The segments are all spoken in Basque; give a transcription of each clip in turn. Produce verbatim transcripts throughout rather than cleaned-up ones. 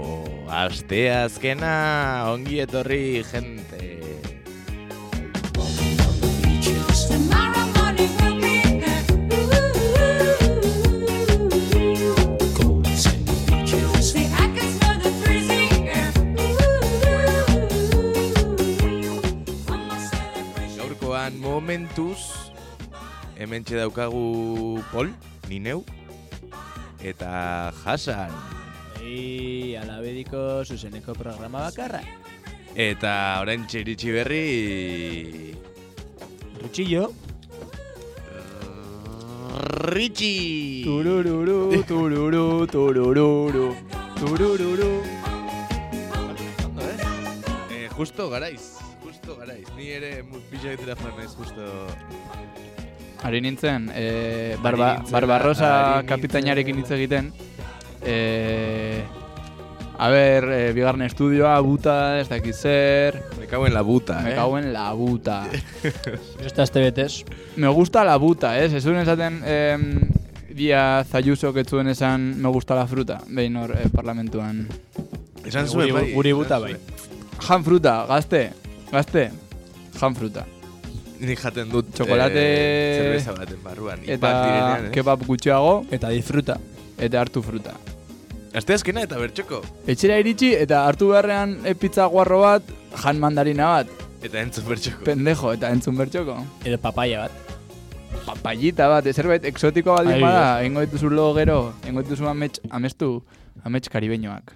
asteazkena, ongi etorri, gente. Gaurkoan momentuz, hementxe daukagu Pol, ni neu, eta Hasan. Ei, alabediko zuzeneko programa bakarra. Eta orain txiritsi berri... Rutxillo. Ritxi! Turururu, tururu, turururu, turururu. Eh, justo garaiz, justo garaiz. Ni ere pixak etera fanez, justo... Ari nintzen, eh, barba, nintzen, Barbarosa ari kapitainarekin hitz egiten. Eh, a ber, eh, bigarren estudioa, buta, ez dakit zer. Me cago en la buta, Me eh? cago en la buta. Eso está este betes. Me gusta la buta, ez? Ez zuen esaten eh, Díaz Ayuso que zuen esan me gusta la fruta. Behin hor eh, parlamentuan. Esan zuen, bai. Guri esan buta, zuen. bai. Jan fruta, gazte, gazte, jan fruta. Ni jaten dut Txokolate eh, zerbeza baten barruan. Eta Ipak direnean, eh? kebab gutxiago Eta disfruta. eta hartu fruta. Asteazkena eta bertxoko. Etxera iritsi eta hartu beharrean e, pizza guarro bat, jan mandarina bat, Eta entzun bertxoko. pendejo, eta entzun bertxoko. Edo papaya bat. Papayita bat, zerbait exotiko baldin Ai, bada, egingo dituzu lo gero, egingo dituzu amets, amestu, amets karibeñoak.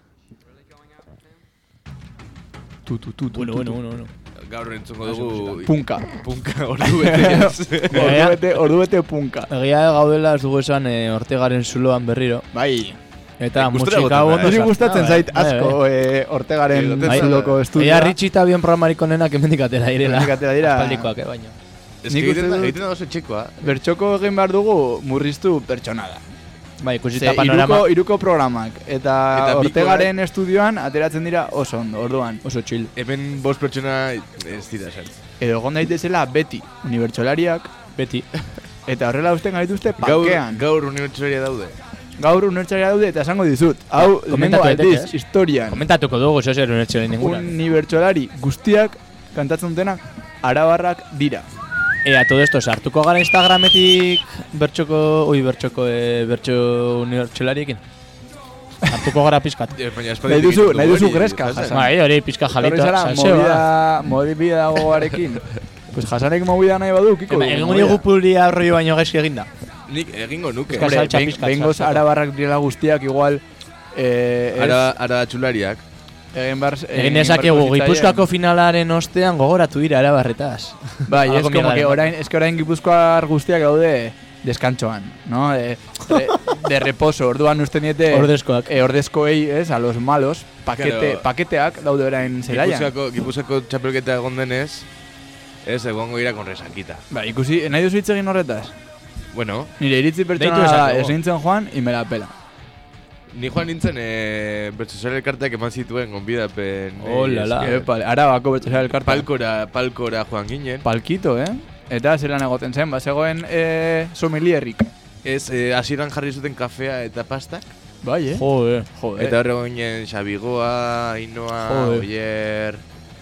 Tu, tu, tu, tu, Bueno, tu, bueno, tu. bueno, bueno. Gaur entzungo dugu... Punka. Punka, ordu bete. Ordu bete, ordu bete punka. Egia gaudela ez dugu esan e, Ortegaren zuloan berriro. Bai, Eta Ikustera musika botatzen, ondo niri sartzen gustatzen da, zait bai, asko bai. eh, Ortegaren Bai, zuloko Bai. estudioa. Ea Ritxi eta bion programarik onenak hemendik atera direla. Hemendik atera dira. Aspaldikoak, eh, baina. Ez Nik que uste egiten da, dut- egiten da oso txekoa. Bertxoko egin behar dugu murriztu pertsonada. Bai, Ze, ikusita panorama iruko, iruko programak eta, Eta Ortegaren estudioan ateratzen dira oso ondo, orduan. oso chill. Hemen bost pertsona ez dira sartzen. Edo egon daitezela beti unibertsolariak Beti. eta horrela usten gaituzte Gaur, parkean. gaur unibertsolaria daude. Gaur unibertsolaria daude eta esango dizut. Hau, lehenengo komentatu aldiz, daiteke, ez? historian. Komentatuko dugu, zo zer unertxo ninguna. Unibertsolari guztiak kantatzen dutenak arabarrak dira. Ea, todo esto, sartuko gara Instagrametik bertxoko, oi, bertxoko, e, bertxo unibertsolariekin. Sartuko gara pizkat. Eh, Baina Nahi duzu, nahi duzu greska, Hasan. Hasan. Bai, hori pizka Torri jalito, zara salseo. movida, movida gogoarekin. Pues Hasanek movida nahi badu, kiko dugu Egun movida. dugu pulia rollo baino gaizki eginda. Nik egingo nuke. Eska Hombre, saltza behin- pizkat behingoz sartzeko. arabarrak direla guztiak igual eh, ez, Ara, ara txulariak. egin bar, Egin dezakegu Gipuzkoako finalaren ostean gogoratu dira erabarretaz. Bai, es Algo como que mierda. orain, es que orain Gipuzkoar guztiak daude descantxoan, no? De, de, de reposo, orduan usten diete Ordezkoak. eh, ordezkoei, ez, a los malos, pakete, Claro. paketeak daude orain zelaian. Gipuzkoako, Gipuzkoako txapelketa egon denez, ez egongo ira con resakita. Ba, ikusi, nahi duzu hitz egin horretaz? Bueno, Nire iritzi Deitu pertsona dezakegu. ez nintzen joan, y me la pela. ni joan nintzen e, bertsozale elkarteak eman zituen gonbidapen. Oh, la, la. esker. Epa, arabako betxasea elkarta. Palkora, palkora joan ginen. Palkito, eh? Eta zelan egoten zen, bazegoen eh, somelierrik. Ez, eh, hasieran jarri zuten kafea eta pastak. Bai, eh? Joder. Joder. Eta horrego ginen Xabigoa, Ainoa, Joder. Oier...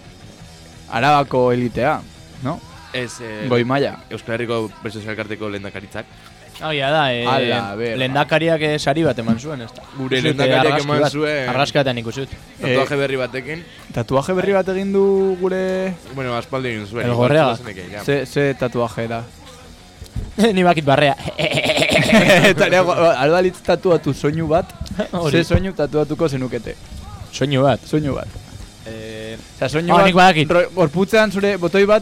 Arabako elitea, no? Ez, eh, Goi maila. Euskal Herriko bertsozale elkarteko lehendakaritzak. Hauia da, eh, Ala, ber. lehendakariak eh, sari bat eman zuen, ez da. Gure Ikusi dut, lehendakariak eh, argazki eman bat. zuen. Argazki batean ikusut. Tatuaje berri batekin. Tatuaje berri bat egin du gure... Bueno, aspaldi egin zuen. El igual gorreagak. zuzenek egin. Ze, ze tatuaje da. Ni bakit barrea. Eta lego, aldalitz tatuatu soinu bat, Hori. ze soinu tatuatuko zenukete. Soinu bat. Soinu bat. Eh, Osea, soinu Ah, nik bat, badakit. ro- gorputzean zure botoi bat...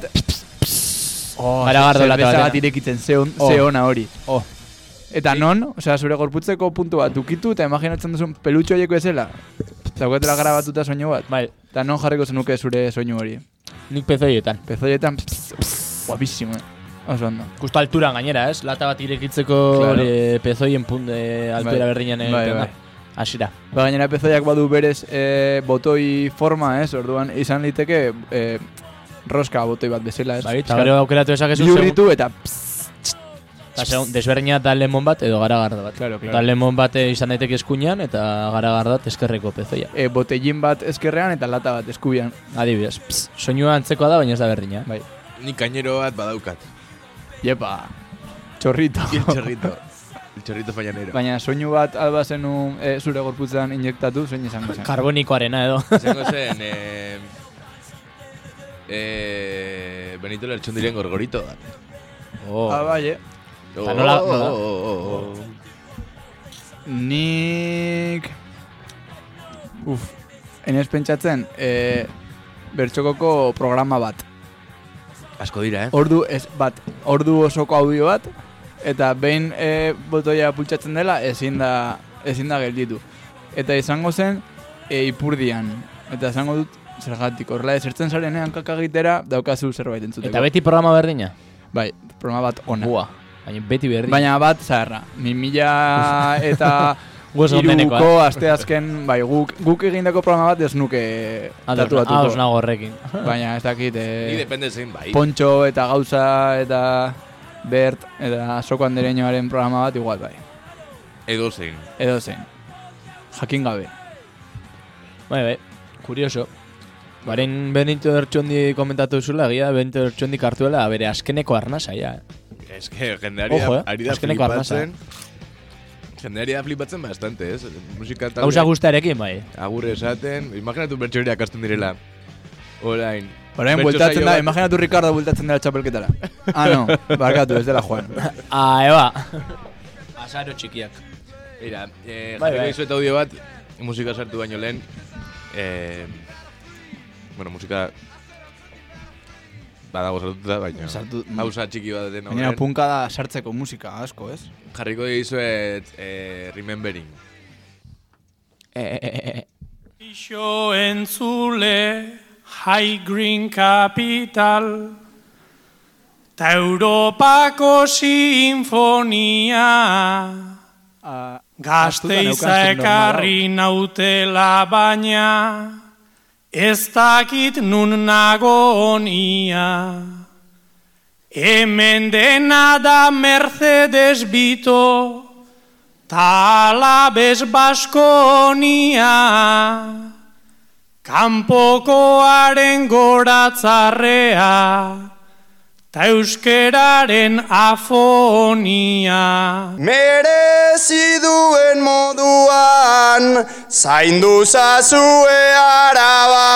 Oh, Garagardo lata zerbeza bat batena. irekitzen, ze, on, Oh. ze ona hori. Oh. Eta non, osea, zure gorputzeko puntu bat ukitu eta imaginatzen duzun pelutxo horieko ezela. Zauketela grabatuta soinu bat. Bai, Eta non jarriko zenuke zure soinu hori. nik pezoietan. Pezoietan, guapísimo, eh? Oso ondo. Justo alturan gainera, ez? Lata bat irekitzeko Claro. eh, pezoien punde altuera Bai. berdinean Bai, egiten bai. da. Hasira. Ba, gainera pezoiak badu berez e, botoi forma, ez? Orduan izan liteke e, roska botoi bat bezala, ez? Bai, eta gero aukeratu esakezu Bihurritu eta pss, Eta segun, desberdina da lemon bat edo garagarda bat. Claro, claro. Eta lemon bat izan daiteke eskuinan eta garagarda bat eskerreko pezoia. E, botellin bat eskerrean eta lata bat eskubian. Adibidez, pss, soinua antzekoa da, baina ez da berdina. Bai. Ni kainero bat badaukat. Jepa, txorrito. El chorrito. El chorrito fañanero. Baina soinu bat alba zenu e, zure gorputzan injektatu, zein izango zen. Karbonikoarena edo. Izango zen, eh... Eh... Benito Lertxondiren gorgorito bat. Oh. Ah, bai, eh? Oh, Ta nola- oh, nola- oh, oh, oh. Nik... Uf, enez pentsatzen, e, bertxokoko programa bat. Asko dira, eh? Ordu, ez, bat, ordu osoko audio bat, eta behin e, botoia pultsatzen dela, ezin da, ezin da gelditu. Eta izango zen, e, ipurdian. Eta izango dut, zergatik, horrela ezertzen zarenean kakagitera, daukazu zerbait entzuteko. Eta beti programa berdina? Bai, programa bat ona. Bua, baina beti berdina. Baina bat zaharra. Mi mila eta Guaz gondenekoa. iruko asteazken, bai, guk, guk egindako programa bat ez nuke tatuatuko. Ah, os nago horrekin. Baina ez dakit, Ni eh, depende zein bai. Pontxo eta Gauza eta Bert eta Soko Andereñoaren programa bat igual bai. Edo zein. Edo zen. Jakin gabe. Bai, bai, kurioso. Baren Benito Lertxondi komentatu zula, egia Benito Lertxondi kartuela bere azkeneko arnasa, ja. Ez que jendeari Ojo, da, eh? ari da Azkeneko flipatzen. Jendeari da flipatzen bastante, ez? Musika talde. Gauza guztarekin, bai. Agurre esaten, imaginatu bertxoria kasten direla. Orain. Orain bertso bueltatzen saio da, bat- imaginatu Ricardo bueltatzen dela txapelketara. Ah, no, barkatu, ez dela Juan. Ah, eba. Azaro txikiak. Mira, eh, Bai, jarriko bai. dizuet audio bat, musika sartu baino lehen. Eh, bueno, musika badago sartuta, baina Sartu- hausa txiki bat den Baina punka da sartzeko musika asko, ez? Jarriko dizuet eh, Remembering. Ixo entzule High Green Capital ta Europako Sinfonia Uh, Gazteiza ekarri nautela baina ez dakit nun nagonia. Hemen dena da Mercedes Bito ta Alabes Baskonia. Kanpokoaren goratzarrea ta euskeraren afonia. Merezi duen moduan zaindu zazue Araba.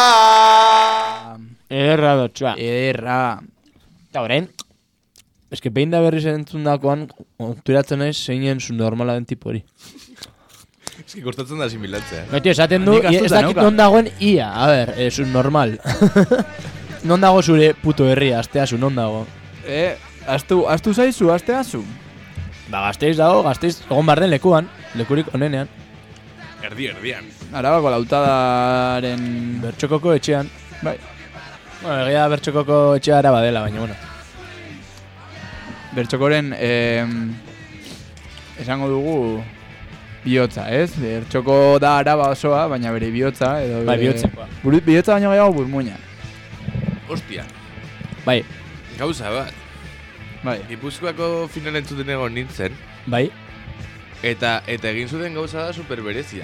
Erra dotxoa. Ederra. Eta orain, eske behin da berriz entzundakoan, konturatzen naiz zeinen zu normala den tipo hori. Ez que kostatzen da asimilatzea. Beti esaten du, Nik astuta ez dakit neukan. non dagoen ia. A ber, ez un normal. Non dago zure puto herria, asteazu, non dago? Eh, astu, astu zaizu, asteazu. Ba, Gasteiz dago, Gasteiz egon bar den lekuan, lekurik onenean. Erdi, erdian. Arabako lautadaren... Bertxokoko etxean. Bai. Bueno, egia Bertxokoko etxea araba dela, baina, bueno. Bertxokoren, eh, esango dugu bihotza, ez? Bertxoko da araba osoa, baina bere bihotza, edo Bai, bere... bihotzekoa. Buru- Bihotza baino gehiago burmuina. Hostia, Bai, gauza bat. Bai. Gipuzkoako final entzuten egon nintzen, bai. eta eta egin zuten gauza da superberezia.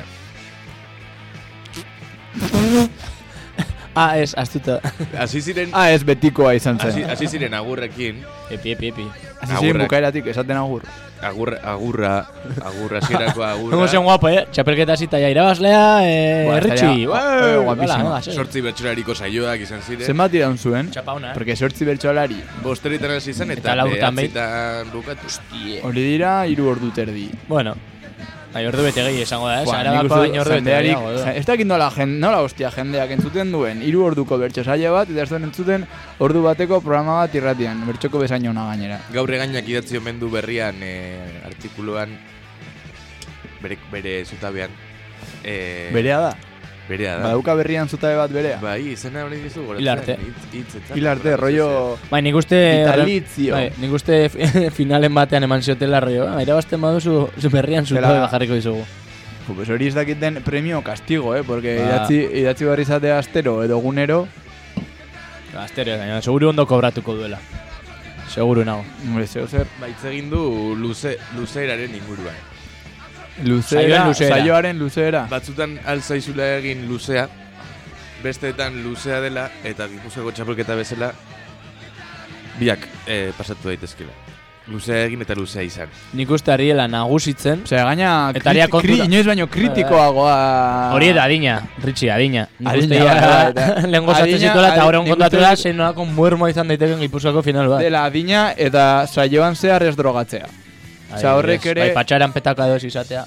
Ah, ez, astuta. Hasi ziren, Ah, ez betikoa izan hasi, zen. hasi ziren agurrekin, Epi, epi, epi. Hasi ziren agurrak. bukaeratik esaten agur. agur, agurra, agurra, hasierako agurra. Como zen guapo, eh? Txapelketa zita ja irabazlea, eh, Buah, Erritxi. estaría- Uau, eh, guapísimo. hola, venga, sí. Sortzi bertsolariko saioak izan ziren. Zenbat iraun zuen? Txapauna, eh? Porque sortzi bertsolari. Bosteretan hasi zen eta Eta laurtan behin. behatzitan bukatu. Hori dira hiru ordu terdi. Bueno, bai, ordu bete gehi esango da, eh? Buah, nik Arabako uste dut baino ordu bete jendearik- gehiago, edo. je- ez dakit nola, jen, nola hostia jendeak entzuten duen hiru orduko bertso saio bat, eta ez duen entzuten ordu bateko programa bat irratian, bertxoko bezain ona gainera. Gaur egainak idatzi omen du berrian eh, artikuluan bere, bere zutabean. Eh, Berea da. Berea da. Badauka berrian zutabe bat berea. Bai, izena hori dizu goratzen. Hilarte. Hitz- hitzetan. Hilarte, rollo... Bai, nik uste... Vitalizio. Bai, nik uste fi- finalen batean eman ziotela rollo. Ah, irabazten baduzu zu berrian zutabe Zela- bajarriko dizugu. Jo, pues hori ez dakit den premio castigo, eh? Porque Ba. idatzi, idatzi barri izatea astero edo egunero. Astere, baina seguru ondo kobratuko duela. Seguru nago. Hombre, zeu zer. Ba, hitz egin du luze, luzeeraren inguruan. Luzera, Saioen luzera. saioaren luzera. Batzutan alzaizula egin luzea, besteetan luzea dela, eta Gipuzkoako txapelketa bezala, biak eh, pasatu daitezkela. Luzea egin eta luzea izan. Nik uste ariela nagusitzen. Osea, gaina Eta haria kriti- kri- kontura. inoiz baino kritikoagoa. Hori da adina, Ritxi, adina. Nik Adina, uste bai, ja, bai. lehen gozatzen Adina, zituela eta adi- horren nik kontatu uste da, dut- zein nolako muermo izan daiteken Gipuzkoako final bat. Dela adina eta saioan zehar ez drogatzea. Osea, horrek ere- Bai, patxaran petaka edo izatea.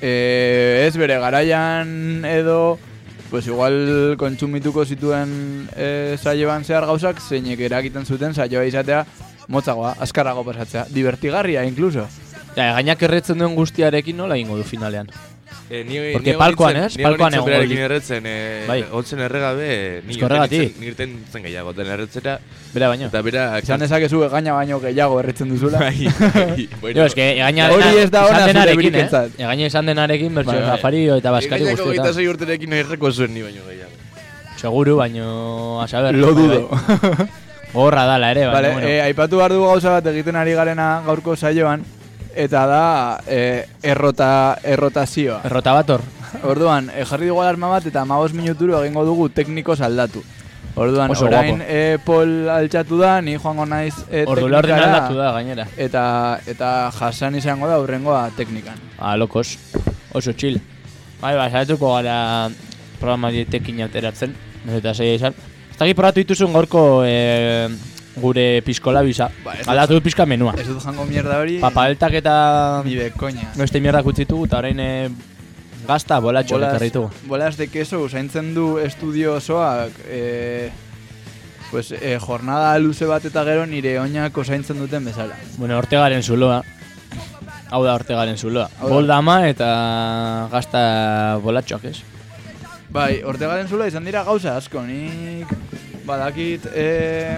Eh, ez bere garaian edo pues igual kontsumituko zituen eh, saioan zehar gauzak zeinek eragiten zuten saioa izatea motzagoa, azkarrago pasatzea, divertigarria incluso. Ja, gainak erretzen duen guztiarekin nola egingo du finalean. Eh, ni, Porque ni palkoan, egon ez? nintzen- ni egon Palkoan nintzen egongo berarekin dik. erretzen, eh, Bai. ontzen erregabe, ni Ez horregatik. irten nintzen- ni irten zen gehiago, den erretzera, Bera baino. eta bera... Esan dezakezu gaina baino gehiago erretzen duzula. Bai, bai, bueno. Jo, eske, egaina Hori ez da ona izan zure denarekin, eh? birikentzat. Egaina izan denarekin, bertso Bai, bai. Rafario eta Baskari Gainako guztietan. hogeita sei urterekin erreko zuen ni baino gehiago. Seguru, baino, a saber. Lo bai, dudo. bai. Gorra dala ere, baina, Vale, bueno. eh, aipatu behar du gauza bat egiten ari garena gaurko saioan, eta da eh, errota, errotazioa. Errota bat hor. Orduan, eh, jarri dugu alarma bat eta hamabost minuturo egingo dugu teknikoz aldatu. Orduan, Oso orain guapo. eh, Pol altxatu da, ni joango naiz eh, Ordula orden teknikara, aldatu da, gainera. Eta, eta jasan izango da urrengoa teknikan. Ah, lokos. Oso chill. Bai, bai, saretuko gara programa dietekin ateratzen. Eta sei izan. Ez dakit probatu dituzun gaurko eh, gure piskola bisa. Ba, ez Aldatu dut pizka menua. Ez dut jango mierda hori, Papaltak eta ni de koña. beste mierdak utzitugu eta orain eh, gazta bolatxo ekarri ditugu. bolas de queso usaintzen du estudio osoak eh, pues, eh, jornada luze bat eta gero nire oinak osaintzen duten bezala. Bueno, Ortegaren zuloa. Hau da Ortegaren zuloa. Hau da. Boldama eta gazta bolatxoak, ez? Bai, Ortegaren zulo izan dira gauza asko, nik badakit eh,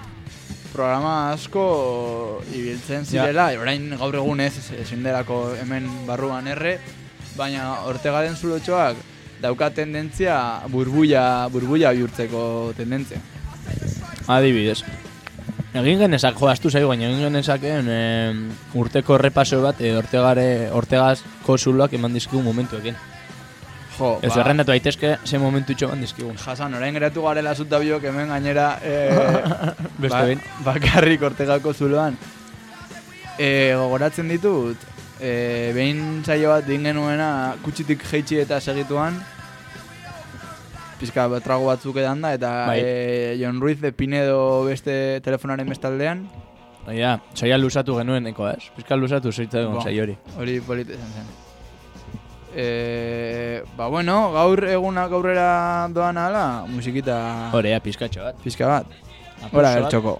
programa asko ibiltzen zirela, orain gaur egun ez, ezin delako hemen barruan erre, baina Ortegaren zulotxoak dauka tendentzia burbuia, burbuia bihurtzeko tendentzia. Adibidez. Egin genezak, jo, astu zaigu, baina egin genezaken e, urteko errepaso bat e, Ortegare, Ortegazko zuloak eman dizkigu momentuekin. Jo, Ez errendatu daitezke, ze momentu itxo eman dizkigu. Jasan, orain geratu garela zuta biok hemen gainera eh, Beste behin. bakarrik Ortegako zuloan. Eh, gogoratzen ditut, eh, behin saio bat din genuena kutsitik jeitsi eta segituan, pizka trago batzuk edan da, eta Bai. eh, Jon Ruiz de Pinedo beste telefonaren bestaldean, Ja, saia lusatu genueneko, ez? Pizka lusatu zeitzen Bo. sai hori. hori polite izan zen. Eh, ba bueno, gaur eguna gaurrera doan ala, musikita Hore, ja, pizkatxo bat. pizka bat. Aplauso Hora, bat. bertxoko.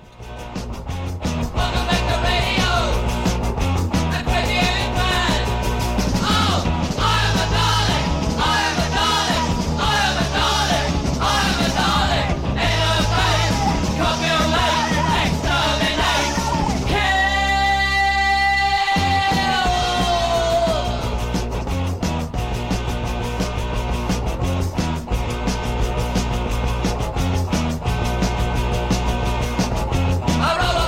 I roll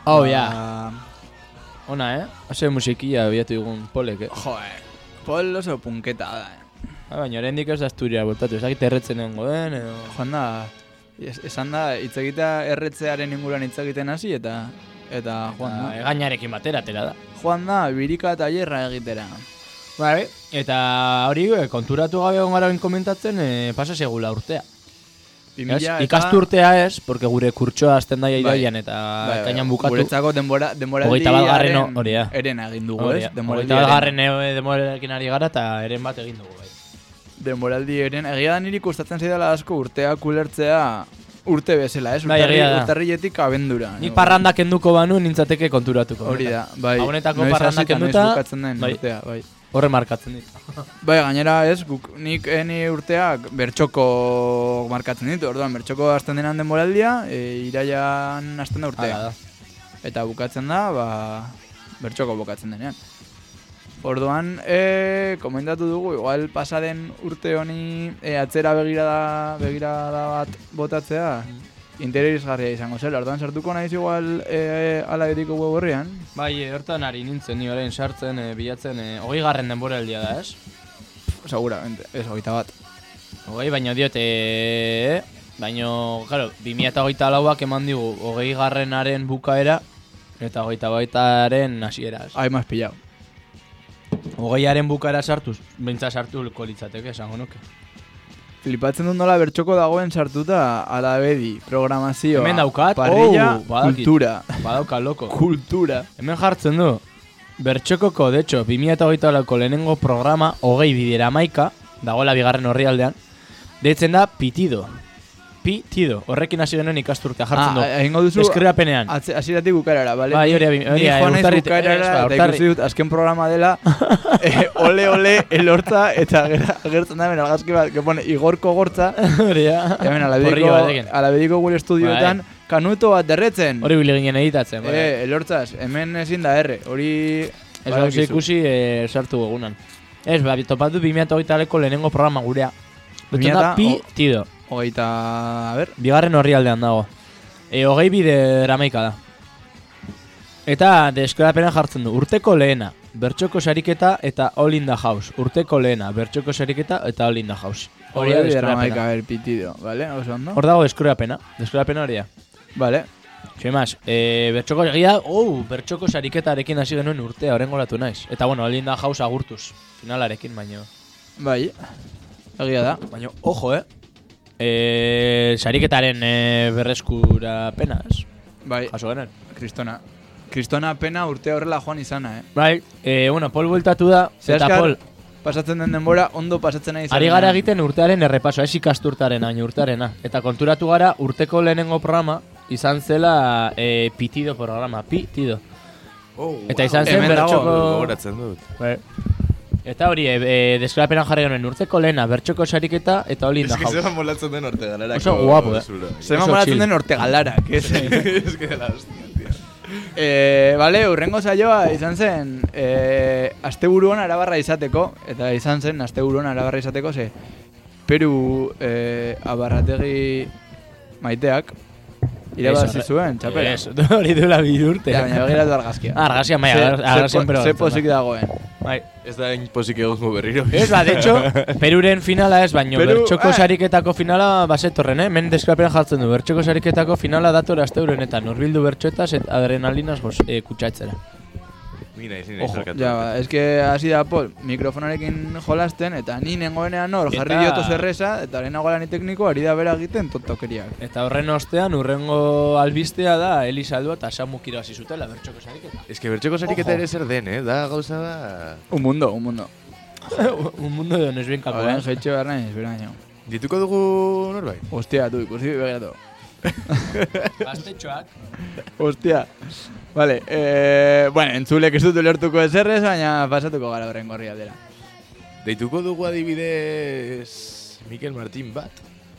Oh, ja. Ona, eh? Hase musikia abiatu dugun polek, eh? Jo, eh. Pol oso punketa da, eh. Ha, baina oraindik ez da Asturia bultatu, ezakit erretzen nengo den, edo... Joan da, es, esan da, hitz egitea erretzearen inguruan hitz egiten hasi, eta eta joan da. Egainarekin batera, atera da. Joan da, birika eta hierra egitera. Bai, eta hori konturatu gabe egon gara komentatzen, e, pasa segula urtea. Eta... Ikasturtea ez, porque gure kurtsoa azten daia iraian eta bai, ekainan bukatu. Guretzako denbora, denboraldi aren eren egin dugu, ez? Hogeita bat garren denborarekin ari gara eta eren bat egin dugu. Bai. Denboraldi eren, egia da niri kostatzen zaidala asko urtea kulertzea urte bezala, ez? Bai, urtarrietik abendura. Nik parrandak enduko banu nintzateke konturatuko. Hori da, bai. Honetako parrandak enduta, bai. Urtea, bai. Horre markatzen dit. Bai, gainera ez, guk, nik eni urteak bertxoko markatzen ditu. Orduan, bertxoko hasten denan denboraldia, e, iraian hasten da urtea. Da. Eta bukatzen da, ba, bertxoko bukatzen denean. Orduan, e, komentatu dugu, igual pasaden urte honi e, atzera begirada, begirada bat botatzea, interesgarria izango zela. Orduan, sartuko naiz igual e, ala ediko web horrean. Bai, hortan ari nintzen, ni orain sartzen, e, bilatzen, e, hogei garren denboraldia da, ez? Seguramente, ez hogeita bat. Hogei, baina diote, e, baina, claro, bi mila hogeita lauak eman digu hogei garrenaren bukaera eta hogeita baitaren hasiera. Ai, mas pillau. Hogeiaren bukaera sartuz, bintza sartuko litzateke, esango nuke. Flipatzen dut nola bertxoko dagoen sartuta alabedi, programazioa, hemen daukat, parrilla, oh, kultura. Badauka, loko. Kultura. Hemen jartzen du, bertxokoko, de hecho, bi mila hogeita lauko lehenengo programa, hogei bidera maika, dagoela bigarren horri aldean, deitzen da Pitido. Pitido. Horrekin hasi genuen ikasturtea jartzen du. Ah, egingo duzu, eskribapenean. Hasieratik bukaerara, bale? Bai, hori, hori, Ni joan naiz bukaerara, eta ikusi dut, azken programa dela, eh, ole, ole, elortza, eta agertzen da hemen argazki bat, que pone Igorko gortza, hori da. hemen alabediko gure estudioetan, kanuto bat derretzen. Hori bile ginen editatzen. Eh, elortzaz, hemen ezin da erre, hori... Ez hau ikusi eh, sartu egunan. Ez, ba, topatu bi mila hogeita lauko lehenengo programa gurea. Betzen da Pitido. Hogeita, a ber... Bigarren horri aldean dago. E, hogei bide ramaika da. Eta deskripapena jartzen du. Urteko lehena, bertxoko sariketa eta All in the House. Urteko lehena, bertxoko sariketa eta All in the House. Hori da deskripapena. A ver, Pitido, ¿vale? Hor dago deskripapena. Deskripapena hori da. Vale. Xe mas, e, bertxoko egia, oh, bertxoko sariketarekin hasi genuen urtea, horren goratu naiz. Eta bueno, All in the House agurtuz. Finalarekin, baino. Bai, egia da. Baina, ojo, eh? E, sariketaren e, berreskura pena, ez? Bai, jaso genen. Kristona. Kristona pena urte horrela joan izana, eh? Bai, e, bueno, Pol bueltatu da, eta Pol... Pasatzen den denbora, ondo pasatzen nahi izan. Ari gara egiten urtearen errepaso, ez ikasturtaren, baina urtearena. Eta konturatu gara, urteko lehenengo programa, izan zela e, Pitido programa, Pitido. Oh, eta izan wow. zen bertxoko... Gogoratzen dut. Bai. Eta hori, e, e, deskribapenan jarri genuen urteko lehena, bertxoko sariketa eta All in the House. Ez que zema molatzen den orte galarako. Oso guapo, eh? Zema molatzen den orte galarak, ez? Ez que de la hostia, tío. Eh, vale, urrengo saioa izan zen eh, asteburuan arabarra izateko, eta izan zen asteburuan arabarra izateko, ze Peru eh, abarrategi maiteak irabazi zuen, txapela. Ez, hori duela birurte. Ja, baina begiratu argazkia. Ah, argazkia, maia, argazien pero... Ze posik dagoen. Bai. Ez da inpozik egozmo berriro. Ez, ba, de hecho, Peruren finala ez, baino Peru, bertxoko eh. sariketako finala basetorren, eh? Men deskrapean jartzen du, bertxoko sariketako finala dator asteurenetan, urbildu bertxoetaz eta adrenalinas bos, e, kutsatzera. Nina, nina, Ojo, ja, ba, ez que hasi da Pol mikrofonarekin jolasten, eta ni nengoenean hor jarri dioto zerreza, eta horren agolani tekniko ari da bera egiten tontokeriak. Eta horren ostean, urrengo albistea da Elisaldua eta Samu irabazi zutela bertxoko sariketa. Ez que bertxoko sariketa ere zer den, eh? Da gauza da... Un mundo, un mundo. Un mundo de hones benkako, Horren eh? jetxe behar nahi, espera baino. Dituko dugu norbait? Hostia, tu, ikusi begiratu. Gaztetxoak. Hostia. Vale, eh, bueno, entzulek ez dut ulertuko ezerrez, baina pasatuko gara horren gorri aldera. Deituko dugu adibidez Mikel Martín bat?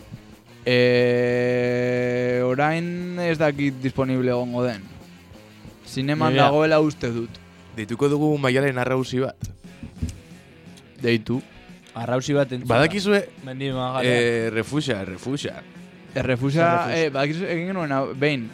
Eh, orain ez dakit disponible egongo den. Zineman Nire. dagoela uste dut. Deituko dugu Maialen Arrausi bat? Deitu. Arrausi bat entzula. Badakizue, Mendi magarea. eh, refusa, refusa. Errefusa, eh, badakizu egin genuen hau, behin,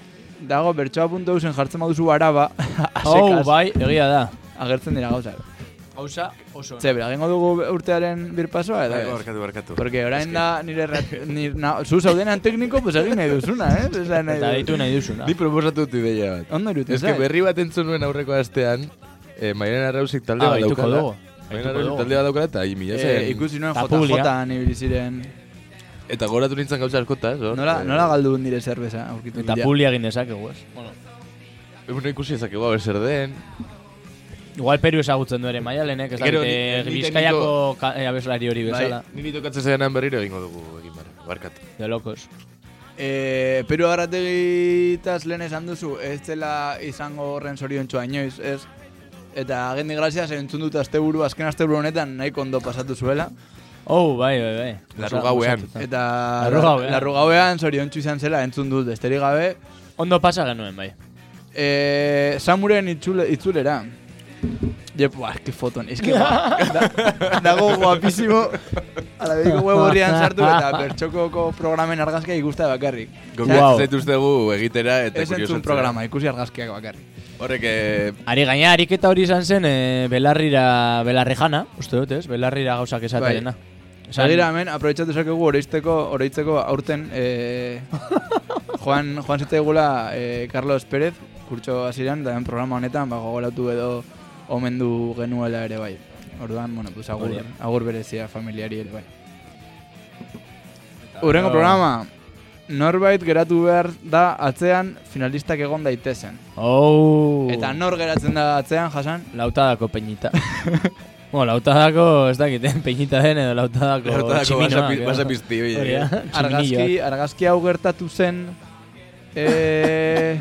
dago bertsoa puntu eusen jartzen baduzu araba, Oh, asekaz, bai, egia da. agertzen dira gauzak. Gauza oso. Ze, bera, gengo dugu urtearen birpasoa, edo ez? Barkatu, barkatu. Porque orain da nire rat, nire, na, zu zaudenan tekniko, pues egin nahi duzuna, eh? Esan nahi Eta du- ditu nahi duzuna. Ni proposatu dut ideia bat. Ondo iruten Ez que berri bat entzun nuen aurreko astean, eh, Mairena Arrausik talde Ah, bat baituko daukala. dugu. Mairena Baituko Arrausik dugu. talde bat daukala, eta mila Eh, zen. ikusi nuen Ta J publia. J-an ibili ziren. Eta goratu nintzen gauza askotaz, hor. Nola, Eh, nola galdu nire zerbeza aurkitu Eta dira. publia egin dezakegu, ez? Bueno, Bueno, ikusi ezakegu haber zer den. igual Peru ezagutzen du ere Maialenek, ez Gero, dakite ni- ni Bizkaiako ka- eh, abeslari hori bezala. Niri tokatzen zenan berriro egingo dugu egin bar. Barkatu. De locos. Eh, Peru Arrategitaz lehen esan duzu, ez zela izango horren zoriontxoa inoiz, ez? Eta agendi graziaz entzun dut asteburu, azken asteburu honetan nahiko ondo pasatu zuela. Oh, bai, bai, bai. Larrugauean. Osatuta. Eta Larrugauean. larrugauean zoriontsu izan zela entzun dut, besterik gabe. Ondo pasa genuen, bai. Eh, Samuren itzule, itzulera. Jep, buah, eski foton, eski ba, da, dago guapísimo. Ala bediko web horrian sartu eta bertxokoko programen argazkia ikusta bakarrik. Gokatzen Wow. zaituztegu egitera eta Ez entzun kuriosatzea. programa, ikusi argazkiak bakarrik. Horrek, eh, Ari gaina ariketa hori izan zen e, belarrira, belarri jana, uste dut, ez? Belarrira gauzak esaterena. Esan- Egira hemen, aprobetxatu zakegu oroitzeko, oroitzeko aurten eh, Joan, Joan zitzaigula eh, Carlos Pérez, kurtso hasiran, da programa honetan, ba, gogoratu edo omendu genuela ere bai. Orduan, bueno, pues agur, Hori. agur berezia familiari ere bai. Urrengo programa, norbait geratu behar da atzean finalistak egon daitezen. Oh. Eta nor geratzen da atzean, Jasan? Lautadako peñita. Bueno, lautadako, ez dakiten, peñita den edo lautadako, Lautadako tximinoa. basapi- que- basapizti, oie. Hori da, Argazki, tximinilloak. argazki hau gertatu zen... Eh,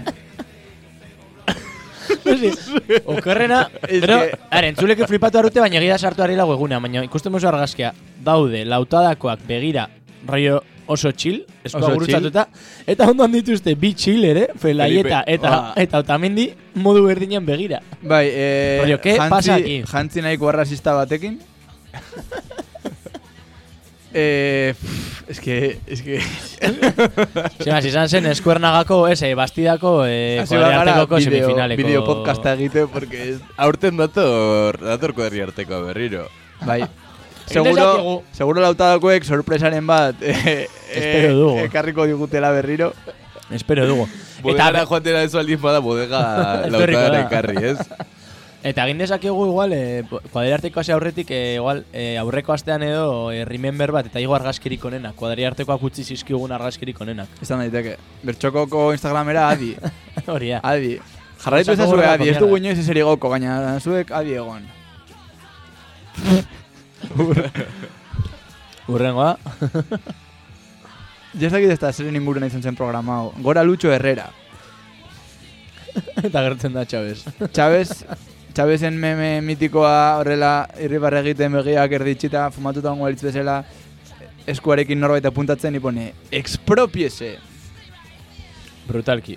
Okerrena, Ez pero, que- are, entzuleke flipatu arute, baina egia sartu ari lagu eguna, baina ikusten mozu argazkia, daude, lautadakoak begira, rollo oso chill, eskoa Oso gurutzatuta, eta ondoan dituzte bi chill ere, Felaieta Felipe. eta, Ba. eta Otamendi modu berdinean begira. bai, eh, Rollo, ¿qué pasa aquí? jantzi nahiko arrazista batekin. eh, pff, es que, es que... Zemaz, izan zen eskuernagako, ez, eh, bastidako, eh, Hasi bagara kuadriartekoko bideo, semifinaleko. bideo podcasta egite, porque es... aurten dator, datorko herri arteko berriro. Bai. Egin Seguro, dezakegu. seguro lautadakoek sorpresaren bat eh, Espero dugu. ekarriko digutela berriro. Espero dugu. Bodegara joatera ez aldin bada bodega Etorriko da. lautadaren karri, ez? Eta egin dezakegu igual, eh, kuadriarteko hasi aurretik, eh, igual, eh, aurreko astean edo eh, remember bat, eta igo argazkirik onenak, kuadriartekoak utzi zizkigun argazkirik onenak. Izan daiteke. Bertxokoko Instagramera adi. Hori da. Adi. Jarraitu Osako ezazue gorrako adi, ez mierda. dugu inoiz ez erigoko, baina zuek adi egon. Urrengoa. Ja ez dakit ez da zeren inguruna izan zen programa hau. Gora Lucho Herrera. Eta gertzen da, Chavez. Chavez, Chavezen meme mitikoa horrela irribarre egiten begiak erditxita fumatuta ongo elitz bezala eskuarekin norbait apuntatzen ipone expropiese. Brutalki.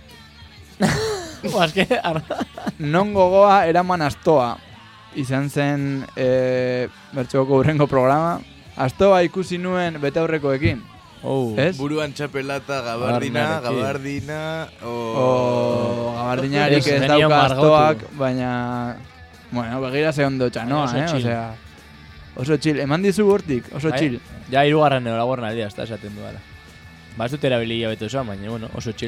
Baske, Non gogoa eraman astoa. Izan zen e, bertxoko urrengo programa. Astoa ikusi nuen bete aurrekoekin. oh. Ez? Buruan txapelata, gabardina, Gabardiнаrekin. gabardina, o... O gabardinarik Ez, ez genio dauka margotu. astoak, baina... Bueno, begira ze ondo txanoa, Oso eh? chill. Osea, oso chill. Eman dizu hortik, oso Bai? chill. Ja, irugarren edo laguarren aldia, ez da esaten duela. Ba, ez dut erabili jabetu osoa, baina, bueno, oso chill.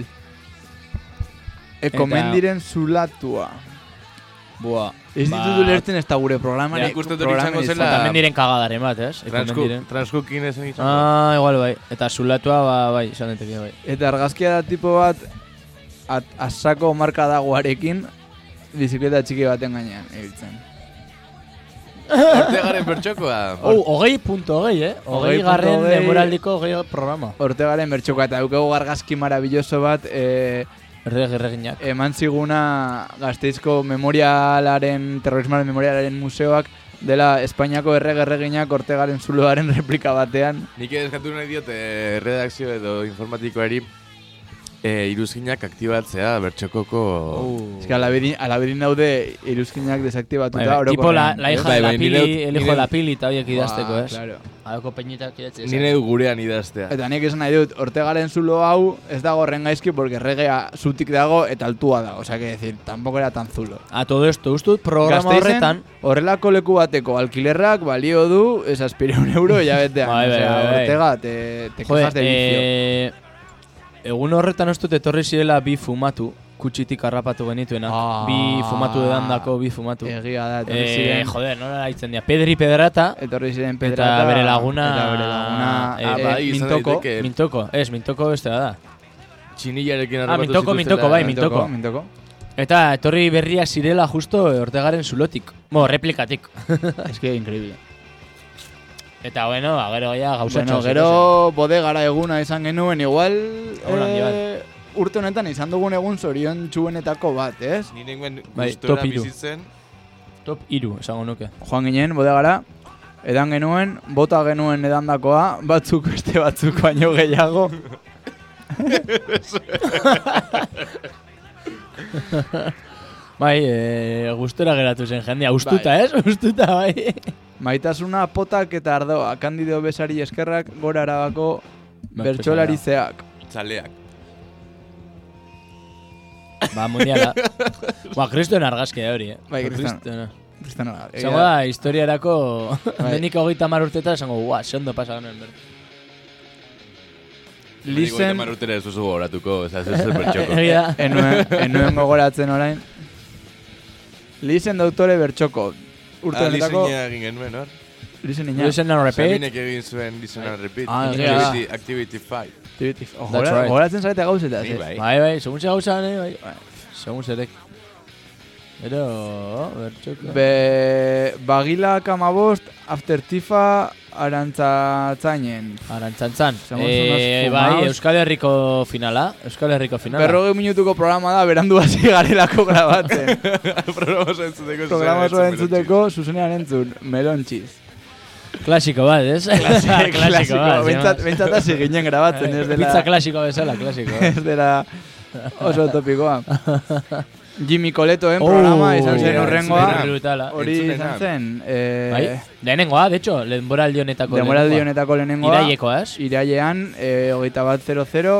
Eko Eta- mendiren zulatua. Boa. Ez Ba, ditut ulertzen ez da gure programan. Ja, ikusten dut izango zela- Tamén diren kagadaren bat, ez? Transcook, Transcookin esan izango. Ah, igual bai. Eta zulatua, ba, bai, izan daiteke bai. Eta argazkia da tipo bat at, asako marka dagoarekin bizikleta txiki baten gainean ibiltzen. Ortegaren bertxokoa. Oh, hogei punto hogei, eh? Hogei Hogei garren punto hogei. demoraldiko hogei programa. Ortegaren bertxoka eta dukagu argazki marabilloso bat e, Errege erreginak. eman ziguna Gasteizko memorialaren, terrorismoaren memorialaren museoak dela Espainiako errege erreginak Ortegaren zuloaren replika batean. Nik eskatu nahi diot eh, redakzio edo informatikoari e, iruzkinak aktibatzea bertxokoko... Uh. Ez que alaberin daude iruzkinak desaktibatuta. Bai, bai, tipo la, orokorrean, la hija Bai, de la bai, pili, nire- el hijo nire- de la pili eta horiek idazteko, Ba, ez? claro. Adoko peinitak idatzi. Nire gurean idaztea. Eta nik esan nahi dut, Ortegaren zulo hau ez dago horren gaizki porque regea zutik dago eta altua da. Osea, que decir, tampoco era tan zulo. A todo esto, ustut programa Gasteizen, horretan... horrelako leku bateko alkilerrak balio du esaspireun euro jabetean. Bai, bai, Osea, bai, bai. Ortega, te, te Joder, quejas de vicio. eh, egun horretan ustut etorri zirela bi fumatu, kutxitik harrapatu genituenak. Ah. Bi fumatu edandako, bi fumatu. Egia da, etorri Eh, ziren, joder, nola daitzen dira. Pedri Pedrata, etorri ziren eta Pedrata. bere laguna... Eta bere laguna, eh, Ah, eh, bai, izan Mintoko. daiteke Mintoko, ez, Mintoko beste da. txinillarekin Ah, harrapatu Mintoko, zituztela. Mintoko, bai, Mintoko. Mintoko. Mintoko. Eta etorri berria zirela justo Ortegaren zulotik. Bo, replikatik. Es que increíble. Eta bueno, ba, gero ja gauzatxo. Bueno, gero bodegara eguna izan genuen, igual Egun handi bat. eh, urte honetan izan dugun egun zorion txuenetako bat, ez? Ni nengoen Bai, gustora top hiru. bizitzen. Top iru, esango nuke. Joan ginen bodegara, edan genuen, bota genuen edandakoa, batzuk beste batzuk baino gehiago. Bai, e, gustora geratu zen jendea, ustuta, Bai. ez? Ustuta, bai. Maitasuna, potak eta ardoa, Kandido Besari eskerrak gora arabako bertsolarizeak. Txaleak. Ba, mundiala. Ba, kristoen argazkia hori, eh? Bai, Kristoen. Kristona. Kristano, Zango da, historiarako, Bai. denik hogeita mar urteta, zango, guau, seondo pasa genuen ber. Lizen, Mar urtera ez duzu gogoratuko, ez ez ez bertxoko. Egia da. enuen, enuen gogoratzen orain. Lizen doktore bertxoko. Urte Ah, honetako, Lizenia egin genuen, hor? Lizen ina. Listen and repeat. Sabinek egin zuen Listen and Repeat. Ah, egia. Activity, Activity five. Oh, That's right. Gogoratzen zarete gauzetaz, Ni eh? bai. Bai, bai, segun ze gauza, ne, bai. Segun zerek. Ero, bertxoko. Be, bagilak amabost, after tifa, arantzatzainen. Arantzantzan. Somos Eh, unos bai, fumaos. Euskal Herriko finala. Euskal Herriko finala. Berrogei minutuko programa da, berandu hasi garelako grabatzen. Programa oso entzuteko. Programa oso zuzenean entzuteko, zuzenean entzun, melontxiz. Klasiko bat, ez? Klasiko bat. Bentsat, bentsat hasi ginen grabatzen, ez dela, Pizza klasiko bezala, klasiko. ez dela oso topikoa. Jimmy Coletoen Oh, programa izan zen ja, urrengoa. entzuten. Brutala. Hori Entzuten izan da. zen, eh, Bai, lehenengoa, de hecho, denboraldi honetako demoraldi lehenengoa. honetako lehenengoa. Irailekoa, ez? Irailean, eh, hogeita bat zero zero,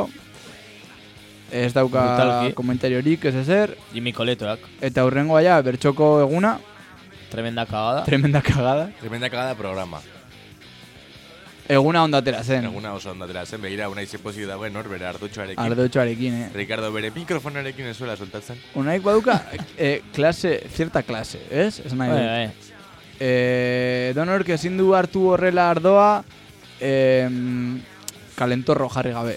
ez dauka Brutalki. komentariorik, ez ezer, Jimmy Coletoak. eta hurrengoa ja, bertxoko eguna, Tremenda cagada. tremenda cagada. Tremenda cagada programa. Eguna ondatera zen, Eguna oso ondatera zen, begira, una izepozik dagoen hor, bere ardutxoarekin. ardotxoarekin, eh. Ricardo bere mikrofonarekin ez zuela soltatzen. Unaik baduka, eh, klase, zierta klase, ez? Ez nahi Bai, dut. bai. Eh, donork ezin du hartu horrela ardoa, eh, kalentorro jarri gabe.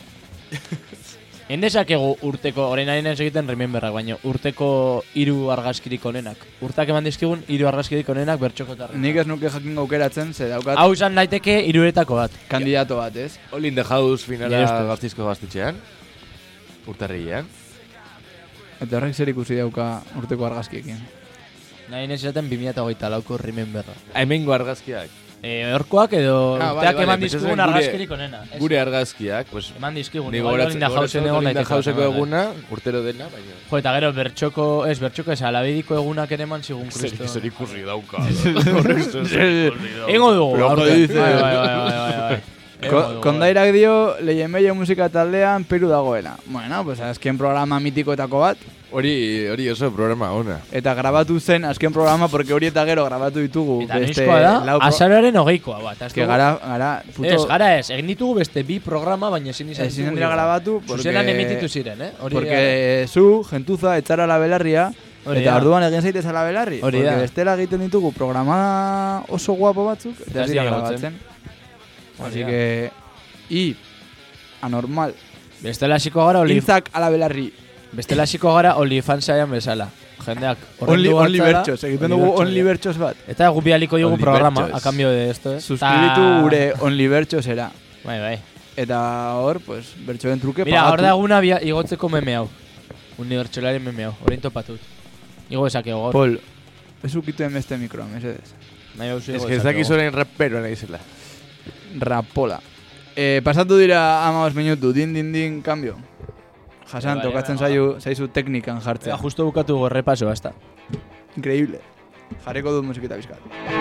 Endezakegu urteko, orain ari naiz egiten rememberrak, baina urteko hiru argazkirik onenak. Urtak eman dizkigun hiru argazkirik onenak bertxokotarrak. Nik ez nuke jakin aukeratzen, ze daukat Hau izan daiteke hiruretako bat. kandidato bat, ez? All in the House finala Nire ustez. gaztizko gaztetxean. Urtarrilean. Eta horrek zer ikusi dauka urteko argazkiekin. Nahi naiz esaten bi mila hogeita lauko rememberra. Hemengo argazkiak. E, horkoak edo Ah, urteak vale, eman vale, dizkigun gure- argazkirik onena. Ez, Gure argazkiak, pues, Eman dizkigun, ni igual gogoratzen Olinda Jausen egon Olinda daiteke. Jauseko no, eguna, urtero dena, baina... Jo, eta gero bertxoko, ez, bertxoko ez, alabediko egunak ere eman zigun Zer kristo. zer ikusi dauka. Ingo dugu, Loco aurten. dice. Bai, bai, bai, bai, bai, bai. Ingo Ko, dugu, kondairak dio, lehien bello musika taldean Peru dagoela. Bueno, pues azken programa mitikoetako bat. Hori, hori oso programa ona. Eta grabatu zen azken programa, porque hori eta gero grabatu ditugu. Eta noizkoa da, lau pro- azaroaren hogeikoa bat. ez Que dugu- gara, gara, puto... Ez, gara ez, egin ditugu beste bi programa, baina ezin izan Ezin dira grabatu, porque... Zuzenan emititu ziren, eh? Hori Porque zu, gentuza, etxara la belarria, Hori eta da. orduan egin zaitez a la belarri. Hori porque da. bestela egiten ditugu programa oso guapo batzuk, eta Eta ez dira ez dira grabatzen. Hori Así da. que... I, anormal. Bestela hasiko gara, oli, Intzak a la belarri. bestela hasiko gara OnlyFansaian bezala. Jendeak Only, orrendu only hartzara, bertxos, egiten dugu bertxos, only ja. bertxos bat. Eta gu bialiko dugu Only programa, bertxos. a cambio de esto, eh? Suscribitu Ta- gure only bertxosera. Bai, bai. Eta hor, pues, bertxoen truke Mira, pagatu. hor da eguna bia- igotzeko meme hau. Unibertsolaren meme hau, orain topatut. Igo esakego gaur. Pol, ez ukituen beste mikroa, mesedez. Nahi hauzu Ez igo que ez esakego. dakiz orain rapero naizela. Rapola. Eh, pasatu dira amabos minutu, din, din, din, cambio. Jasan, Vale, tokatzen vale, zaizu, zaizu teknikan jartzea. Ja, justo bukatu gorrepaso, basta. Increíble. Jarriko dut musikita bizkat.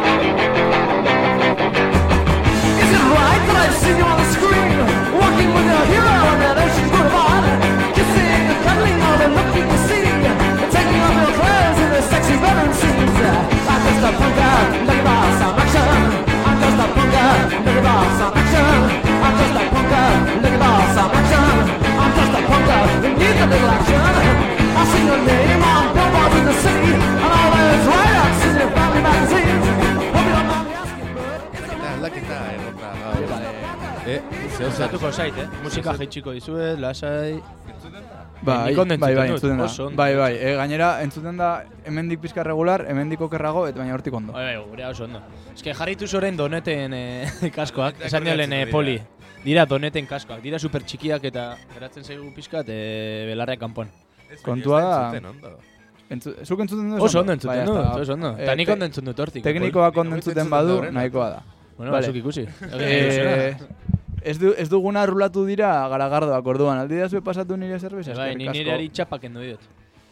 Is it right that I've seen you on the screen, walking with your hero on that ocean boulevard, kissing and cuddling all the looking you see, taking off your clothes in the sexy running scenes? I'm just a punker, looking for some action. I'm just a punker, looking for some action. I'm just a punker, looking for some action. I'm just a punker, who needs a little action. I see your name on billboards in the city, and all those write-ups in your family magazines. Hope you don't mind me asking, but it's a Aldaketa egonda gaur. Eh, zeo Zatuko zait, eh? Musika jaitsiko dizuet, lasai... Bai, Nik ondo bai, bai, entzuten dut, entzuten da. oso ondo. Bai, bai, e, gainera entzuten da hemendik pizka regular, hemendik okerrago, eta baina hortik ondo. Bai, bai, gure oso ondo. Ez que jarritu zoren doneten eh, kaskoak, esan diolen eh, dira. poli. Dira doneten kaskoak, dira super txikiak eta geratzen zaigu pizkat eh, belarreak kanpoan. Kontua da- Entzuten ondo. Entzu, zuk entzuten dut? Oso ondo entzuten Bai, dut, hasta- oso ondo. eh, Eta nik te- ondo entzuten dut hortik. Teknikoak ondo Nik entzuten entzuten badu, da horrena. nahikoa da. Bueno, Vale. batzuk ikusi. Eh, ez, du, ez duguna rulatu dira garagardoak orduan, aldi da zue pasatu nire zerbeza? Bai, ni nire ari txapak endo diot.